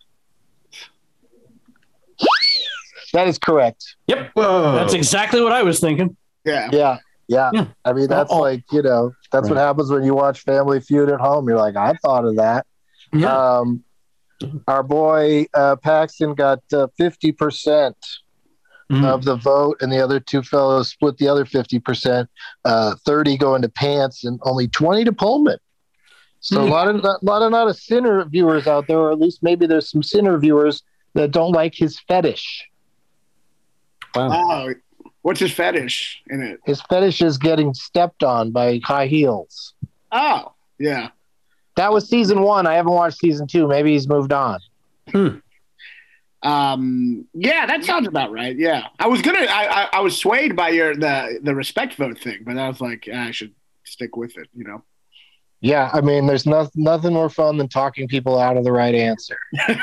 That is correct. Yep. Whoa. That's exactly what I was thinking. Yeah. Yeah. Yeah. yeah. I mean, that's oh, like, you know, that's right. What happens when you watch Family Feud at home. You're like, I thought of that. Yeah. Um, our boy uh, Paxton got uh, fifty percent mm. of the vote, and the other two fellows split the other fifty percent, uh, thirty going to Pants and only twenty to Pullman. So mm. a lot of a lot of not a Sinner viewers out there, or at least maybe there's some Sinner viewers that don't like his fetish. Wow. Oh, what's his fetish in it? His fetish is getting stepped on by high heels. Oh, yeah. That was season one. I haven't watched season two. Maybe he's moved on. Hmm. Um, yeah, that sounds about right. Yeah, I was gonna. I, I, I was swayed by your the the respect vote thing, but I was like, ah, I should stick with it. You know. Yeah, I mean, there's no, nothing more fun than talking people out of the right answer.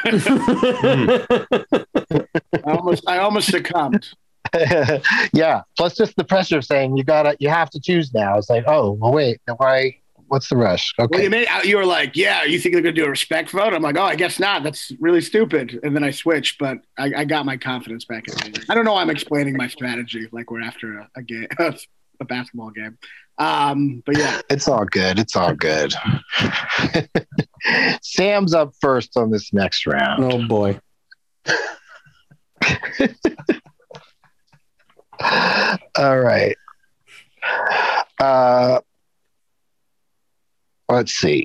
I almost, I almost succumbed. Yeah. Plus, just the pressure of saying you gotta, you have to choose now. It's like, oh, well, wait, why? What's the rush? Okay. Well, you, made, you were like, yeah, you think they're gonna do a respect vote? I'm like, oh, I guess not. That's really stupid. And then I switched, but I, I got my confidence back in me. I don't know why I'm explaining my strategy like we're after a, a game, a basketball game. Um, but yeah, it's all good. It's all good. Sam's up first on this next round. Oh boy. All right. Uh, let's see.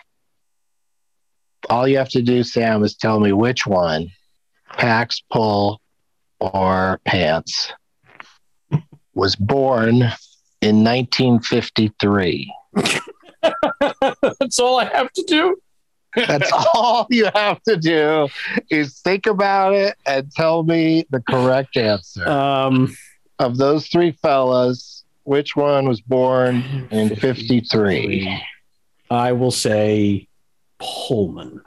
All you have to do, Sam, is tell me which one, Pax, Pull, or Pants, was born in nineteen fifty-three. That's all I have to do. That's all you have to do is think about it and tell me the correct answer. Um, of those three fellas, which one was born in fifty-three? I will say Pullman.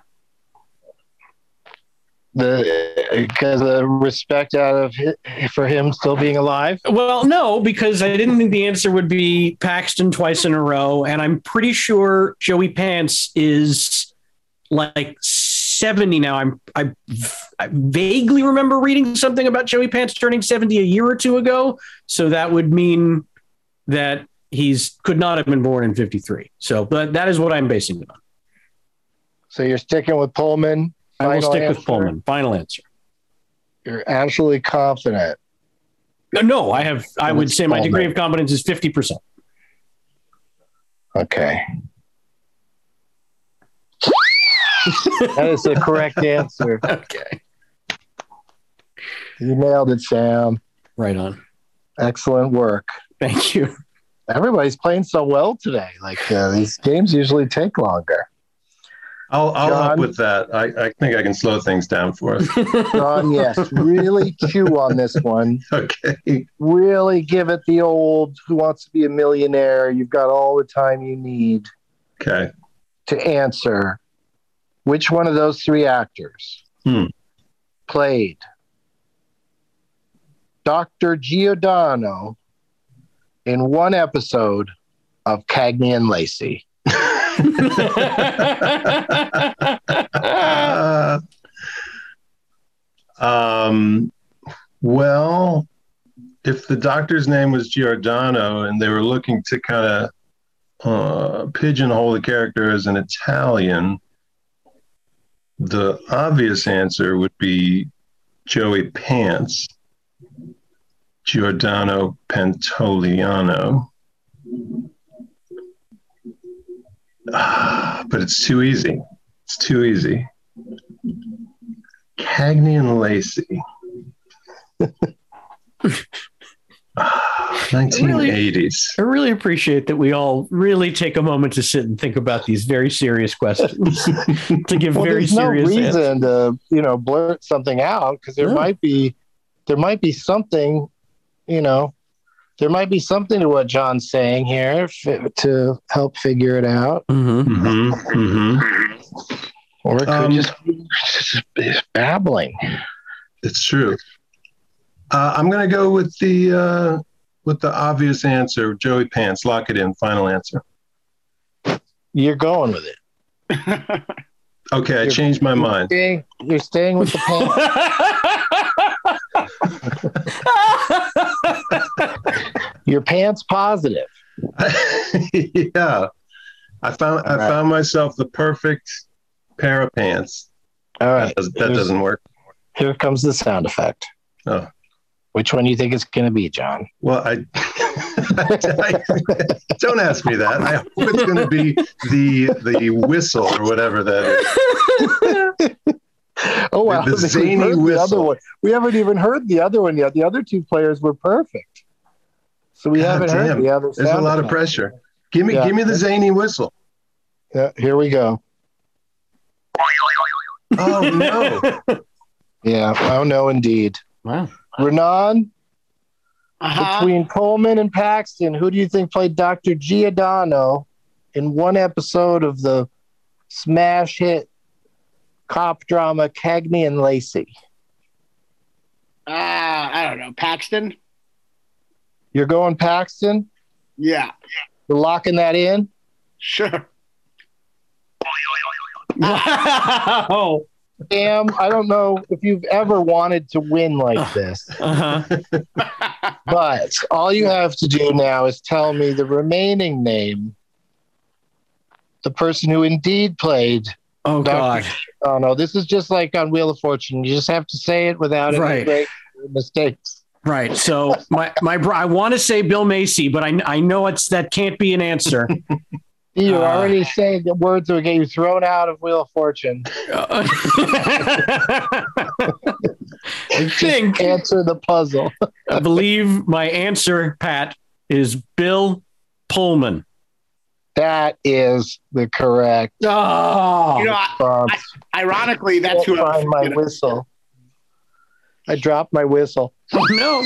The because of respect out of hi- for him still being alive. Well, no, because I didn't think the answer would be Paxton twice in a row, and I'm pretty sure Joey Pants is like seventy now. I'm I, I vaguely remember reading something about Joey Pants turning seventy a year or two ago, so that would mean that he's could not have been born in fifty-three. So, but that is what I'm basing it on. So you're sticking with Pullman. I will stick answer? with Pullman. Final answer. You're absolutely confident. No, no, I have. I would It's say my Pullman. degree of competence is fifty percent. Okay. That is the correct answer. Okay. You nailed it, Sam. Right on. Excellent work. Thank you. Everybody's playing so well today. Like uh, these games usually take longer. I'll, I'll John? help with that. I, I think I can slow things down for us. John, yes, really chew on this one. Okay. Really give it the old Who Wants to Be a Millionaire? You've got all the time you need Okay. to answer. Which one of those three actors Hmm. played Doctor Giordano in one episode of Cagney and Lacey? uh, um, well, if the doctor's name was Giordano and they were looking to kind of uh, pigeonhole the character as an Italian, the obvious answer would be Joey Pants, Giordano Pantoliano. Ah, but it's too easy. It's too easy. Cagney and Lacey. Ah, nineteen eighties. I really appreciate that we all really take a moment to sit and think about these very serious questions to give Well, very there's no serious reason answers. to, you know, blurt something out because there No. might be, there might be something, you know, there might be something to what John's saying here f- to help figure it out. Mm-hmm. Mm-hmm, mm-hmm. Or it could Um, just be just babbling. It's true. Uh, I'm going to go with the uh, with the obvious answer, Joey Pants. Lock it in. Final answer. You're going with it. Okay, I changed my mind. Staying, you're staying with the pants. Your pants positive. Yeah, I found I right. found myself the perfect pair of pants. All right. That, does, that Here's- doesn't work. Here comes the sound effect. Oh. Which one do you think it's going to be, John? Well, I, I don't ask me that. I hope it's going to be the the whistle or whatever that is. Oh wow! The- the I think we've zany heard the whistle. other one. We haven't even heard the other one yet. The other two players were perfect, so we God haven't damn. heard the other. There's a sound lot of effect. pressure. Give me, Yeah. give me the zany whistle. Yeah, here we go. Oh no! Yeah. Oh no, indeed. Wow. Renan, Uh-huh. between Pullman and Paxton, who do you think played Doctor Giordano in one episode of the smash hit cop drama Cagney and Lacey? Uh, I don't know. Paxton? You're going Paxton? Yeah. You're locking that in? Sure. Wow. Damn, I don't know if you've ever wanted to win like this, Uh-huh. but all you have to do now is tell me the remaining name, the person who indeed played. Oh, God. Oh, no, this is just like on Wheel of Fortune. You just have to say it without any Right. great mistakes. Right. So my my bro- I want to say Bill Macy, but I I know it's that can't be an answer. You're Uh, already saying the words that will get you thrown out of Wheel of Fortune. I think Answer the puzzle. I believe my answer, Pat, is Bill Pullman. That is the correct Oh, You know, I, response. I, ironically, that's who Can't I was find my thinking of. whistle. I dropped my whistle. no.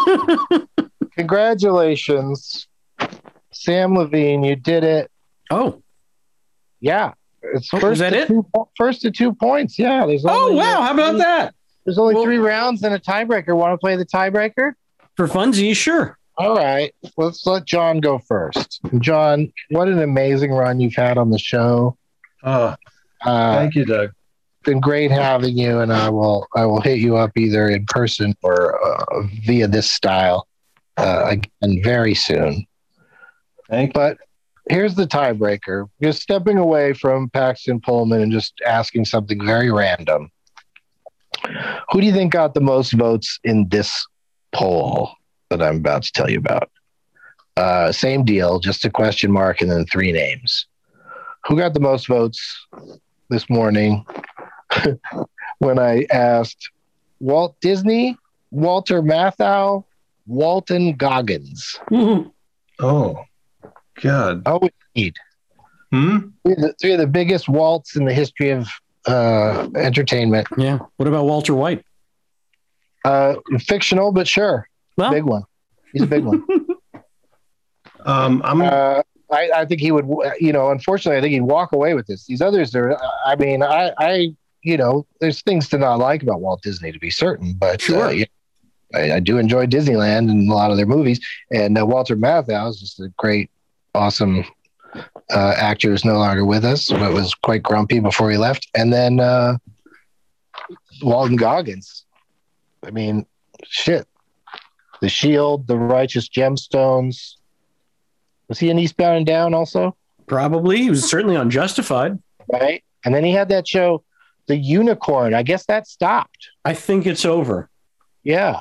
Congratulations, Sam Levine. You did it. Oh. Yeah. It's Oh, first is that to it? Two, first to two points. Yeah. There's Oh, only, wow. How about that? There's only Well- three rounds and a tiebreaker. Want to play the tiebreaker? For funsies, sure. All right. Let's let John go first. John, what an amazing run you've had on the show. Oh, Uh, thank you, Doug. been great having you, and I will I will hit you up either in person or uh, via this style uh, again very soon. Thank you. But here's the tiebreaker. Just stepping away from Paxton Pullman and just asking something very random. Who do you think got the most votes in this poll that I'm about to tell you about? Uh, same deal, just a question mark and then three names. Who got the most votes this morning when I asked Walt Disney, Walter Matthau, Walton Goggins? Oh, God. Oh, indeed. Hmm? Three of the, three of the biggest Walts in the history of uh, entertainment. Yeah. What about Walter White? Uh, fictional, but sure. Well, Big one. He's a big one. Um, I'm. Uh, I, I think he would, you know, unfortunately, I think he'd walk away with this. These others are, I mean, I, I, you know, there's things to not like about Walt Disney, to be certain, but Sure. uh, yeah, I, I do enjoy Disneyland and a lot of their movies. And uh, Walter Matthau is just a great, awesome uh, actor who's no longer with us, but was quite grumpy before he left. And then uh, Walton Goggins. I mean, shit. The Shield, The Righteous Gemstones. Was he in Eastbound and Down also? probably. He was certainly on Justified. Right. And then he had that show, The Unicorn. I guess that stopped. I think it's over. Yeah.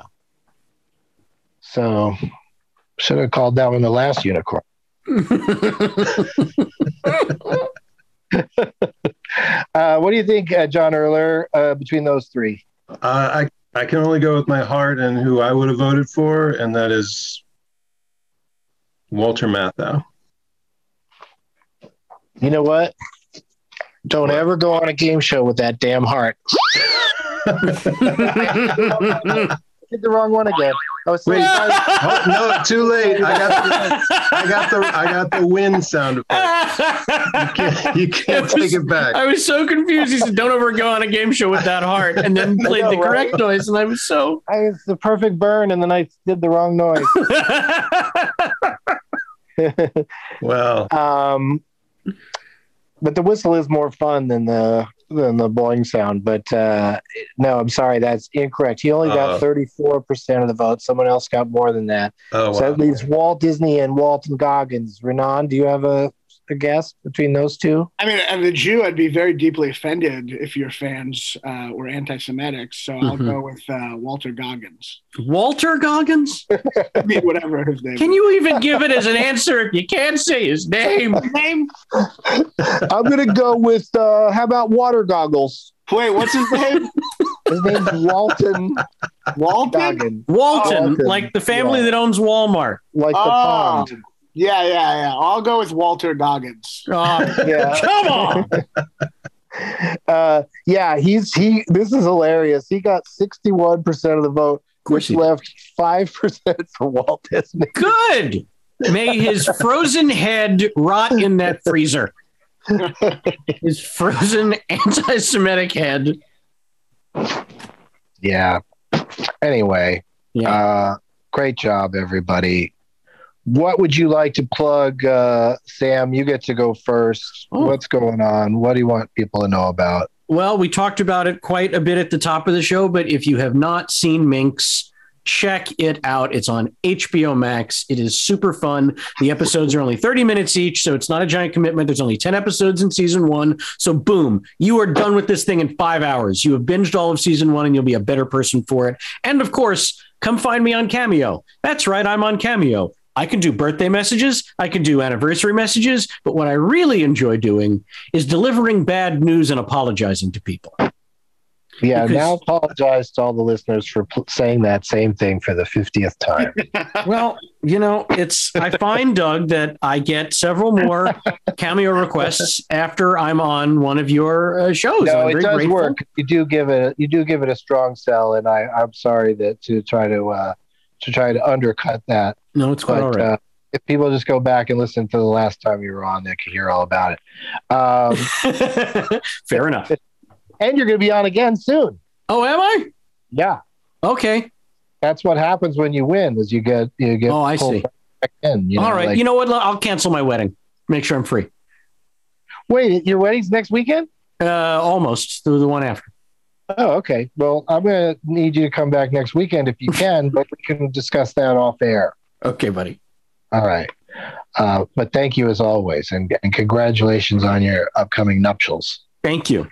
So should have called that one the last unicorn. uh, what do you think, uh, John Erler, uh, between those three? Uh, I I can only go with my heart and who I would have voted for, and that is Walter Matthau. You know what? Don't ever go on a game show with that damn heart. I did the wrong one again. I was so Wait. excited. Oh no! Too late. I got the I got the I got the wind sound effect. You can't, you can't It take was- it back. I was so confused. He said, "Don't ever go on a game show with that heart," and then played know, the correct right? noise, and I was so. I, it's the perfect burn, and then I did the wrong noise. Well, um, but the whistle is more fun than the than the blowing sound. But uh, no, I'm sorry, that's incorrect. He only got Uh-oh. thirty-four percent of the vote. Someone else got more than that. oh So wow. that leaves Walt Disney and Walton Goggins. Renan, do you have a, a guess between those two? I mean, as a Jew, I'd be very deeply offended if your fans uh, were anti-Semitic. So I'll Mhm. go with uh, Walter Goggins. Walter Goggins? I mean, whatever his name. Can you even give it as an answer? You can't say his name. name? I'm going to go with, uh, how about Water Goggles? Wait, what's his name? His name's Walton Walton. Goggins. Walton, Walton. like the family Yeah. that owns Walmart. Like the Oh. pond. Yeah, yeah, yeah. I'll go with Walter Goggins. Oh, Yeah. come on. Uh, yeah, he's he. This is hilarious. He got sixty-one percent of the vote, which he left five percent for Walt Disney. Good. May his frozen head rot in that freezer. His frozen anti-Semitic head. Yeah. Anyway, Yeah. uh, great job, everybody. What would you like to plug, uh, Sam? You get to go first. Oh. What's going on? What do you want people to know about? Well, we talked about it quite a bit at the top of the show, but if you have not seen Minx, check it out. It's on H B O Max. It is super fun. The episodes are only thirty minutes each, so it's not a giant commitment. There's only ten episodes in season one. So boom, you are done with this thing in five hours. You have binged all of season one and you'll be a better person for it. And of course, come find me on Cameo. That's right, I'm on Cameo. I can do birthday messages. I can do anniversary messages. But what I really enjoy doing is delivering bad news and apologizing to people. Yeah, Because- now apologize to all the listeners for pl- saying that same thing for the fiftieth time. Well, you know, it's, I find, Doug, that I get several more Cameo requests after I'm on one of your uh, shows. No, I'm it very does grateful. work. You do give it. You do give it a strong sell, and I, I'm sorry that to try to uh, to try to undercut that. No, it's quite But all right. uh, if people just go back and listen to the last time you were on, they can hear all about it. Um, Fair enough. and you're going to be on again soon. Oh, am I? Yeah, Okay. that's what happens when you win. Is you get you get. Oh, I pulled see. back in, you know, All right. like- You know what? I'll cancel my wedding. Make sure I'm free. wait, your wedding's next weekend? Uh, almost through the one after. Oh, okay. Well, I'm going to need you to come back next weekend if you can, but we can discuss that off air. Okay, buddy. All right. Uh, but thank you as always, and, and congratulations on your upcoming nuptials. Thank you.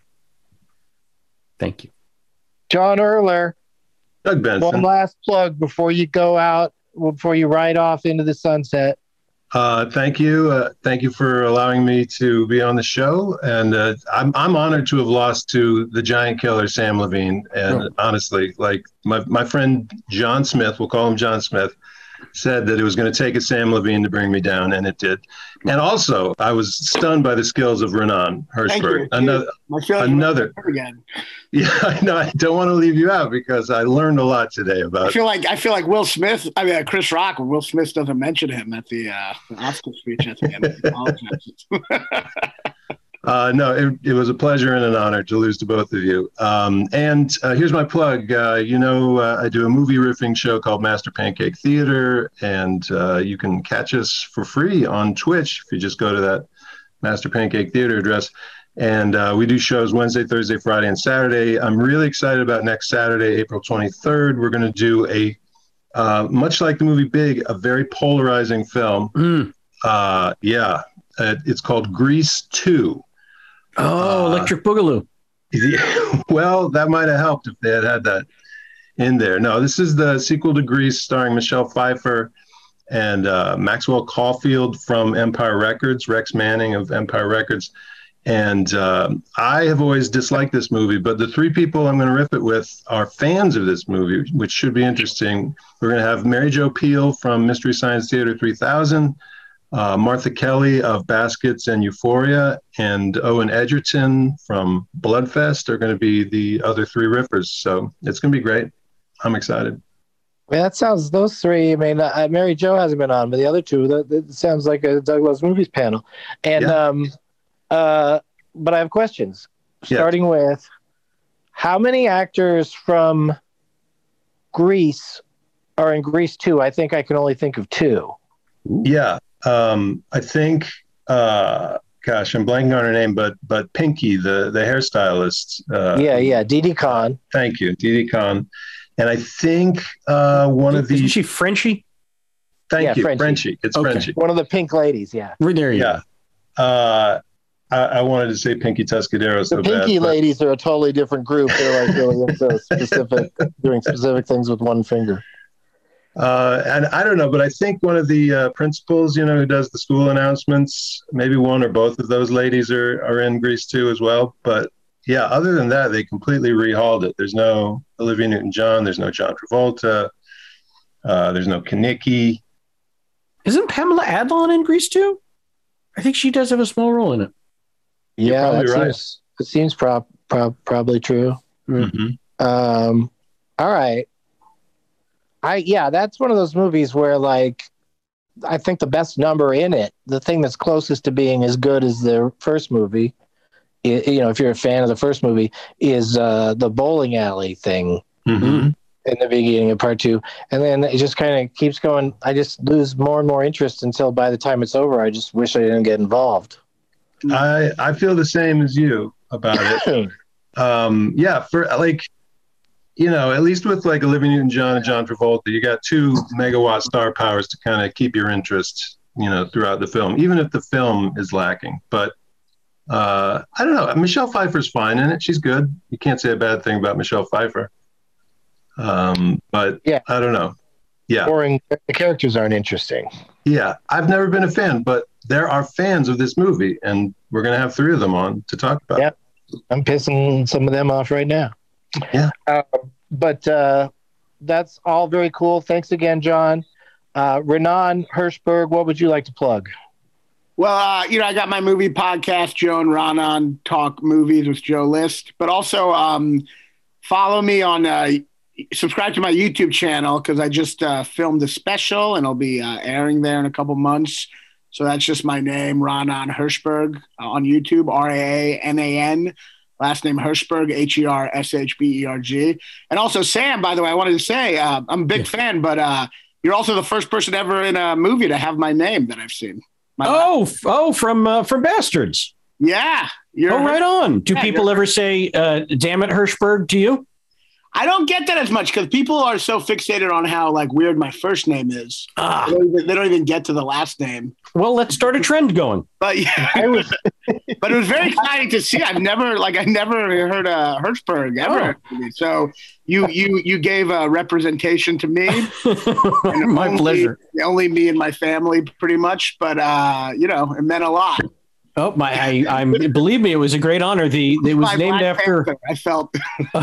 Thank you. John Erler, Doug one Benson. last plug before you go out, before you ride off into the sunset. Uh, thank you. Uh, thank you for allowing me to be on the show. And uh, I'm, I'm honored to have lost to the giant killer, Sam Levine. And Oh. honestly, like my, my friend John Smith, we'll call him John Smith, said that it was going to take a Sam Levine to bring me down, and it did. And also, I was stunned by the skills of Renan Thank you. Hirschberg. Another, My feelings another. again. Yeah, I know. I don't want to leave you out because I learned a lot today I about. feel like I feel like Will Smith. I mean, uh, Chris Rock. Will Smith doesn't mention him at the, uh, the Oscar speech at the end. He apologizes. Uh, no, it, it was a pleasure and an honor to lose to both of you. Um, and uh, here's my plug. Uh, you know, uh, I do a movie riffing show called Master Pancake Theater, and uh, you can catch us for free on Twitch if you just go to that Master Pancake Theater address. And uh, we do shows Wednesday, Thursday, Friday, and Saturday. I'm really excited about next Saturday, April twenty-third. We're going to do a, uh, much like the movie Big, a very polarizing film. Mm. Uh, yeah, uh, it's called Grease two. Oh, Uh, Electric Boogaloo. Yeah, well, that might have helped if they had had that in there. No, this is the sequel to Grease, starring Michelle Pfeiffer and uh, Maxwell Caulfield from Empire Records, Rex Manning of Empire Records. And um I have always disliked this movie, but the three people I'm going to riff it with are fans of this movie, which should be interesting. We're going to have Mary Jo Pehl from Mystery Science Theater three thousand, uh, Martha Kelly of Baskets and Euphoria, and Owen Edgerton from Bloodfest are going to be the other three riffers. So it's going to be great. I'm excited. Yeah, that sounds, those three, I mean, uh, Mary Jo hasn't been on, but the other two, that, that sounds like a Doug Loves Movies panel. And, Yeah. um, uh, but I have questions. Yeah. Starting with, how many actors from Grease are in Grease two? I think I can only think of two. Yeah. Um, I think, uh, gosh, I'm blanking on her name, but but Pinky, the, the hairstylist. Uh, yeah, yeah, Didi Khan. Thank you, Didi Khan. And I think uh, one of the. Isn't she Frenchie? Thank Yeah, you, Frenchie. Frenchie. It's Okay. Frenchie. One of the pink ladies, yeah. We're there. You Yeah. Uh, I, I wanted to say Pinky Tuscadero so The pinky bad. but- ladies are a totally different group. They're like really into specific, doing specific things with one finger. Uh, and I don't know, but I think one of the uh, principals, you know, who does the school announcements, maybe one or both of those ladies are, are in Grease too as well. But yeah, other than that, they completely rehauled it. There's no Olivia Newton-John. There's no John Travolta. Uh, there's no Kanicki. Isn't Pamela Adlon in Grease too? I think she does have a small role in it. Yeah, that right. seems, it seems prob, prob, probably true. Mm-hmm. Um, all right. I yeah, that's one of those movies where like I think the best number in it, the thing that's closest to being as good as the first movie, i- you know, if you're a fan of the first movie, is uh, the bowling alley thing Mm-hmm. in the beginning of part two, and then it just kind of keeps going. I just lose more and more interest until by the time it's over, I just wish I didn't get involved. I I feel the same as you about it. um, yeah, for like, you know, at least with like Olivia Newton-John and John Travolta, you got two megawatt star powers to kind of keep your interest, you know, throughout the film, even if the film is lacking. But uh, I don't know. Michelle Pfeiffer's fine in it. She's good. You can't say a bad thing about Michelle Pfeiffer. Um, but Yeah. I don't know. Yeah. Boring. The characters aren't interesting. Yeah. I've never been a fan, but there are fans of this movie, and we're going to have three of them on to talk about. Yeah. I'm pissing some of them off right now. Yeah. Uh, but uh, that's all very cool. Thanks again, John. Uh, Renan Hirschberg, what would you like to plug? Well, uh, you know, I got my movie podcast, Joe and Ronan Talk Movies with Joe List, but also um, follow me on, uh, subscribe to my YouTube channel because I just uh, filmed a special and it'll be uh, airing there in a couple months. So that's just my name, Ronan Hirschberg, uh, on YouTube, R A A N A N, last name Hirschberg, H E R S H B E R G. And also, Sam, by the way, I wanted to say, uh, I'm a big yeah. fan, but uh, you're also the first person ever in a movie to have my name that I've seen. My oh, life. oh, from uh, from Bastards. Yeah. You're oh, right on. Do yeah, people ever say, uh, damn it, Hirschberg to you? I don't get that as much because people are so fixated on how like weird my first name is. Ah. They, don't even, they don't even get to the last name. Well, let's start a trend going. But yeah, I was, but it was very exciting to see. I've never like I never heard a Hirschberg ever. Oh. So you you you gave a representation to me. My only, pleasure. Only me and my family, pretty much. But uh, you know, it meant a lot. Oh my! I, I'm believe me, it was a great honor. The it was my named Black after. Panther, I felt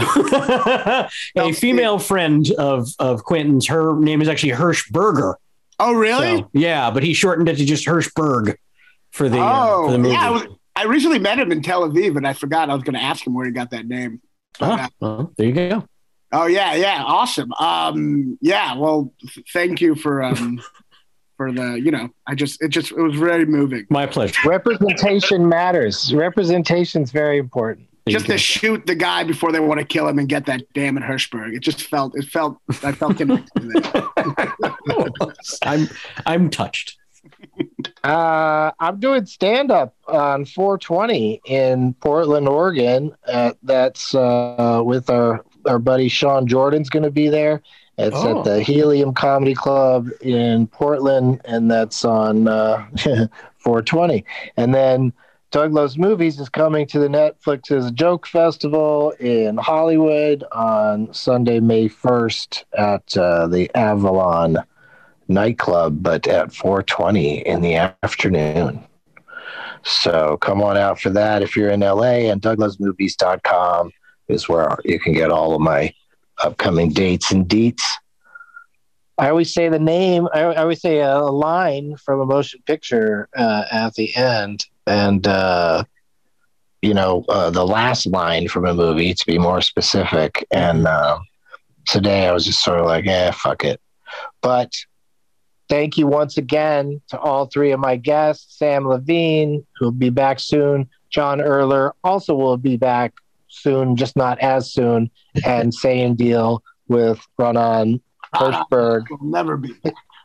a female friend of of Quentin's. Her name is actually Hirschberger. Oh, really? So, yeah, but he shortened it to just Hirschberg for the, oh, uh, for the movie. Yeah, I, was, I recently met him in Tel Aviv, and I forgot I was going to ask him where he got that name. Oh, uh, well, there you go. Oh yeah, yeah, awesome. Um, yeah, well, th- thank you for. Um, For the, you know, I just, it just, it was very moving. My pleasure. Representation matters. Representation is very important. Just to shoot the guy before they want to kill him and get that damn it Hirschberg. It just felt, it felt, I felt connected. I'm, I'm touched. Uh, I'm doing stand up on four twenty in Portland, Oregon. Uh, that's uh, with our, our buddy Sean Jordan's going to be there. It's oh. at the Helium Comedy Club in Portland, and that's on uh, four twenty. And then Doug Loves Movies is coming to the Netflix's Joke Festival in Hollywood on Sunday, May first at uh, the Avalon nightclub, but at four twenty in the afternoon. So come on out for that if you're in L A, and doug loves movies dot com is where you can get all of my upcoming dates and deets. I always say the name, I, I always say a, a line from a motion picture uh, at the end. And, uh, you know, uh, the last line from a movie to be more specific. And uh, today I was just sort of like, eh, fuck it. But thank you once again to all three of my guests. Sam Levine, who'll be back soon. John Erler also will be back soon, just not as soon, and same deal with Ronan Hirschberg. Will never be.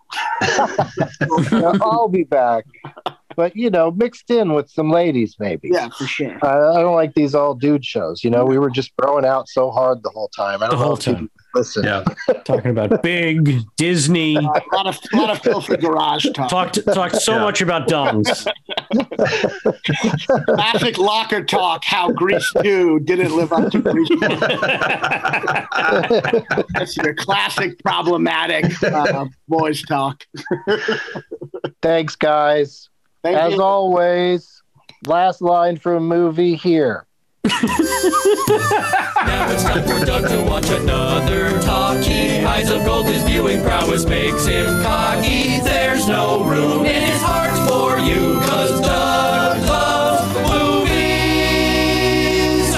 I'll be back, but you know, mixed in with some ladies, maybe. Yeah, for sure. Uh, I don't like these all dude shows. You know, we were just throwing out so hard the whole time. I don't the whole know time. Listen, yeah, talking about big Disney. Uh, a lot of, a lot of filthy garage talk. Talked talked so yeah. much about dongs. Classic locker talk. How Grease two didn't live up to Grease one. That's your classic problematic uh, boys talk. Thanks, guys. Thank As you. always, last line from a movie here. Now it's time for Doug to watch another talkie. Eyes of gold, his viewing prowess makes him cocky. There's no room in his heart for you, cause Doug loves movies.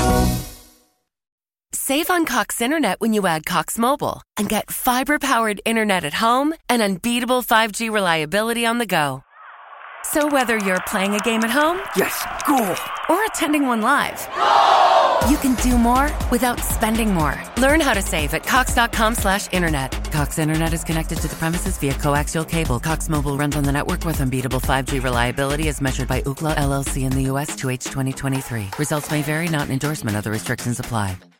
Save on Cox Internet when you add Cox Mobile and get fiber-powered internet at home and unbeatable five G reliability on the go. So whether you're playing a game at home, yes, cool, or attending one live, you can do more without spending more. Learn how to save at cox.com slash internet. Cox Internet is connected to the premises via coaxial cable. Cox Mobile runs on the network with unbeatable five G reliability as measured by Ookla L L C in the U S to H twenty twenty-three. Results may vary, not an endorsement. Other restrictions apply.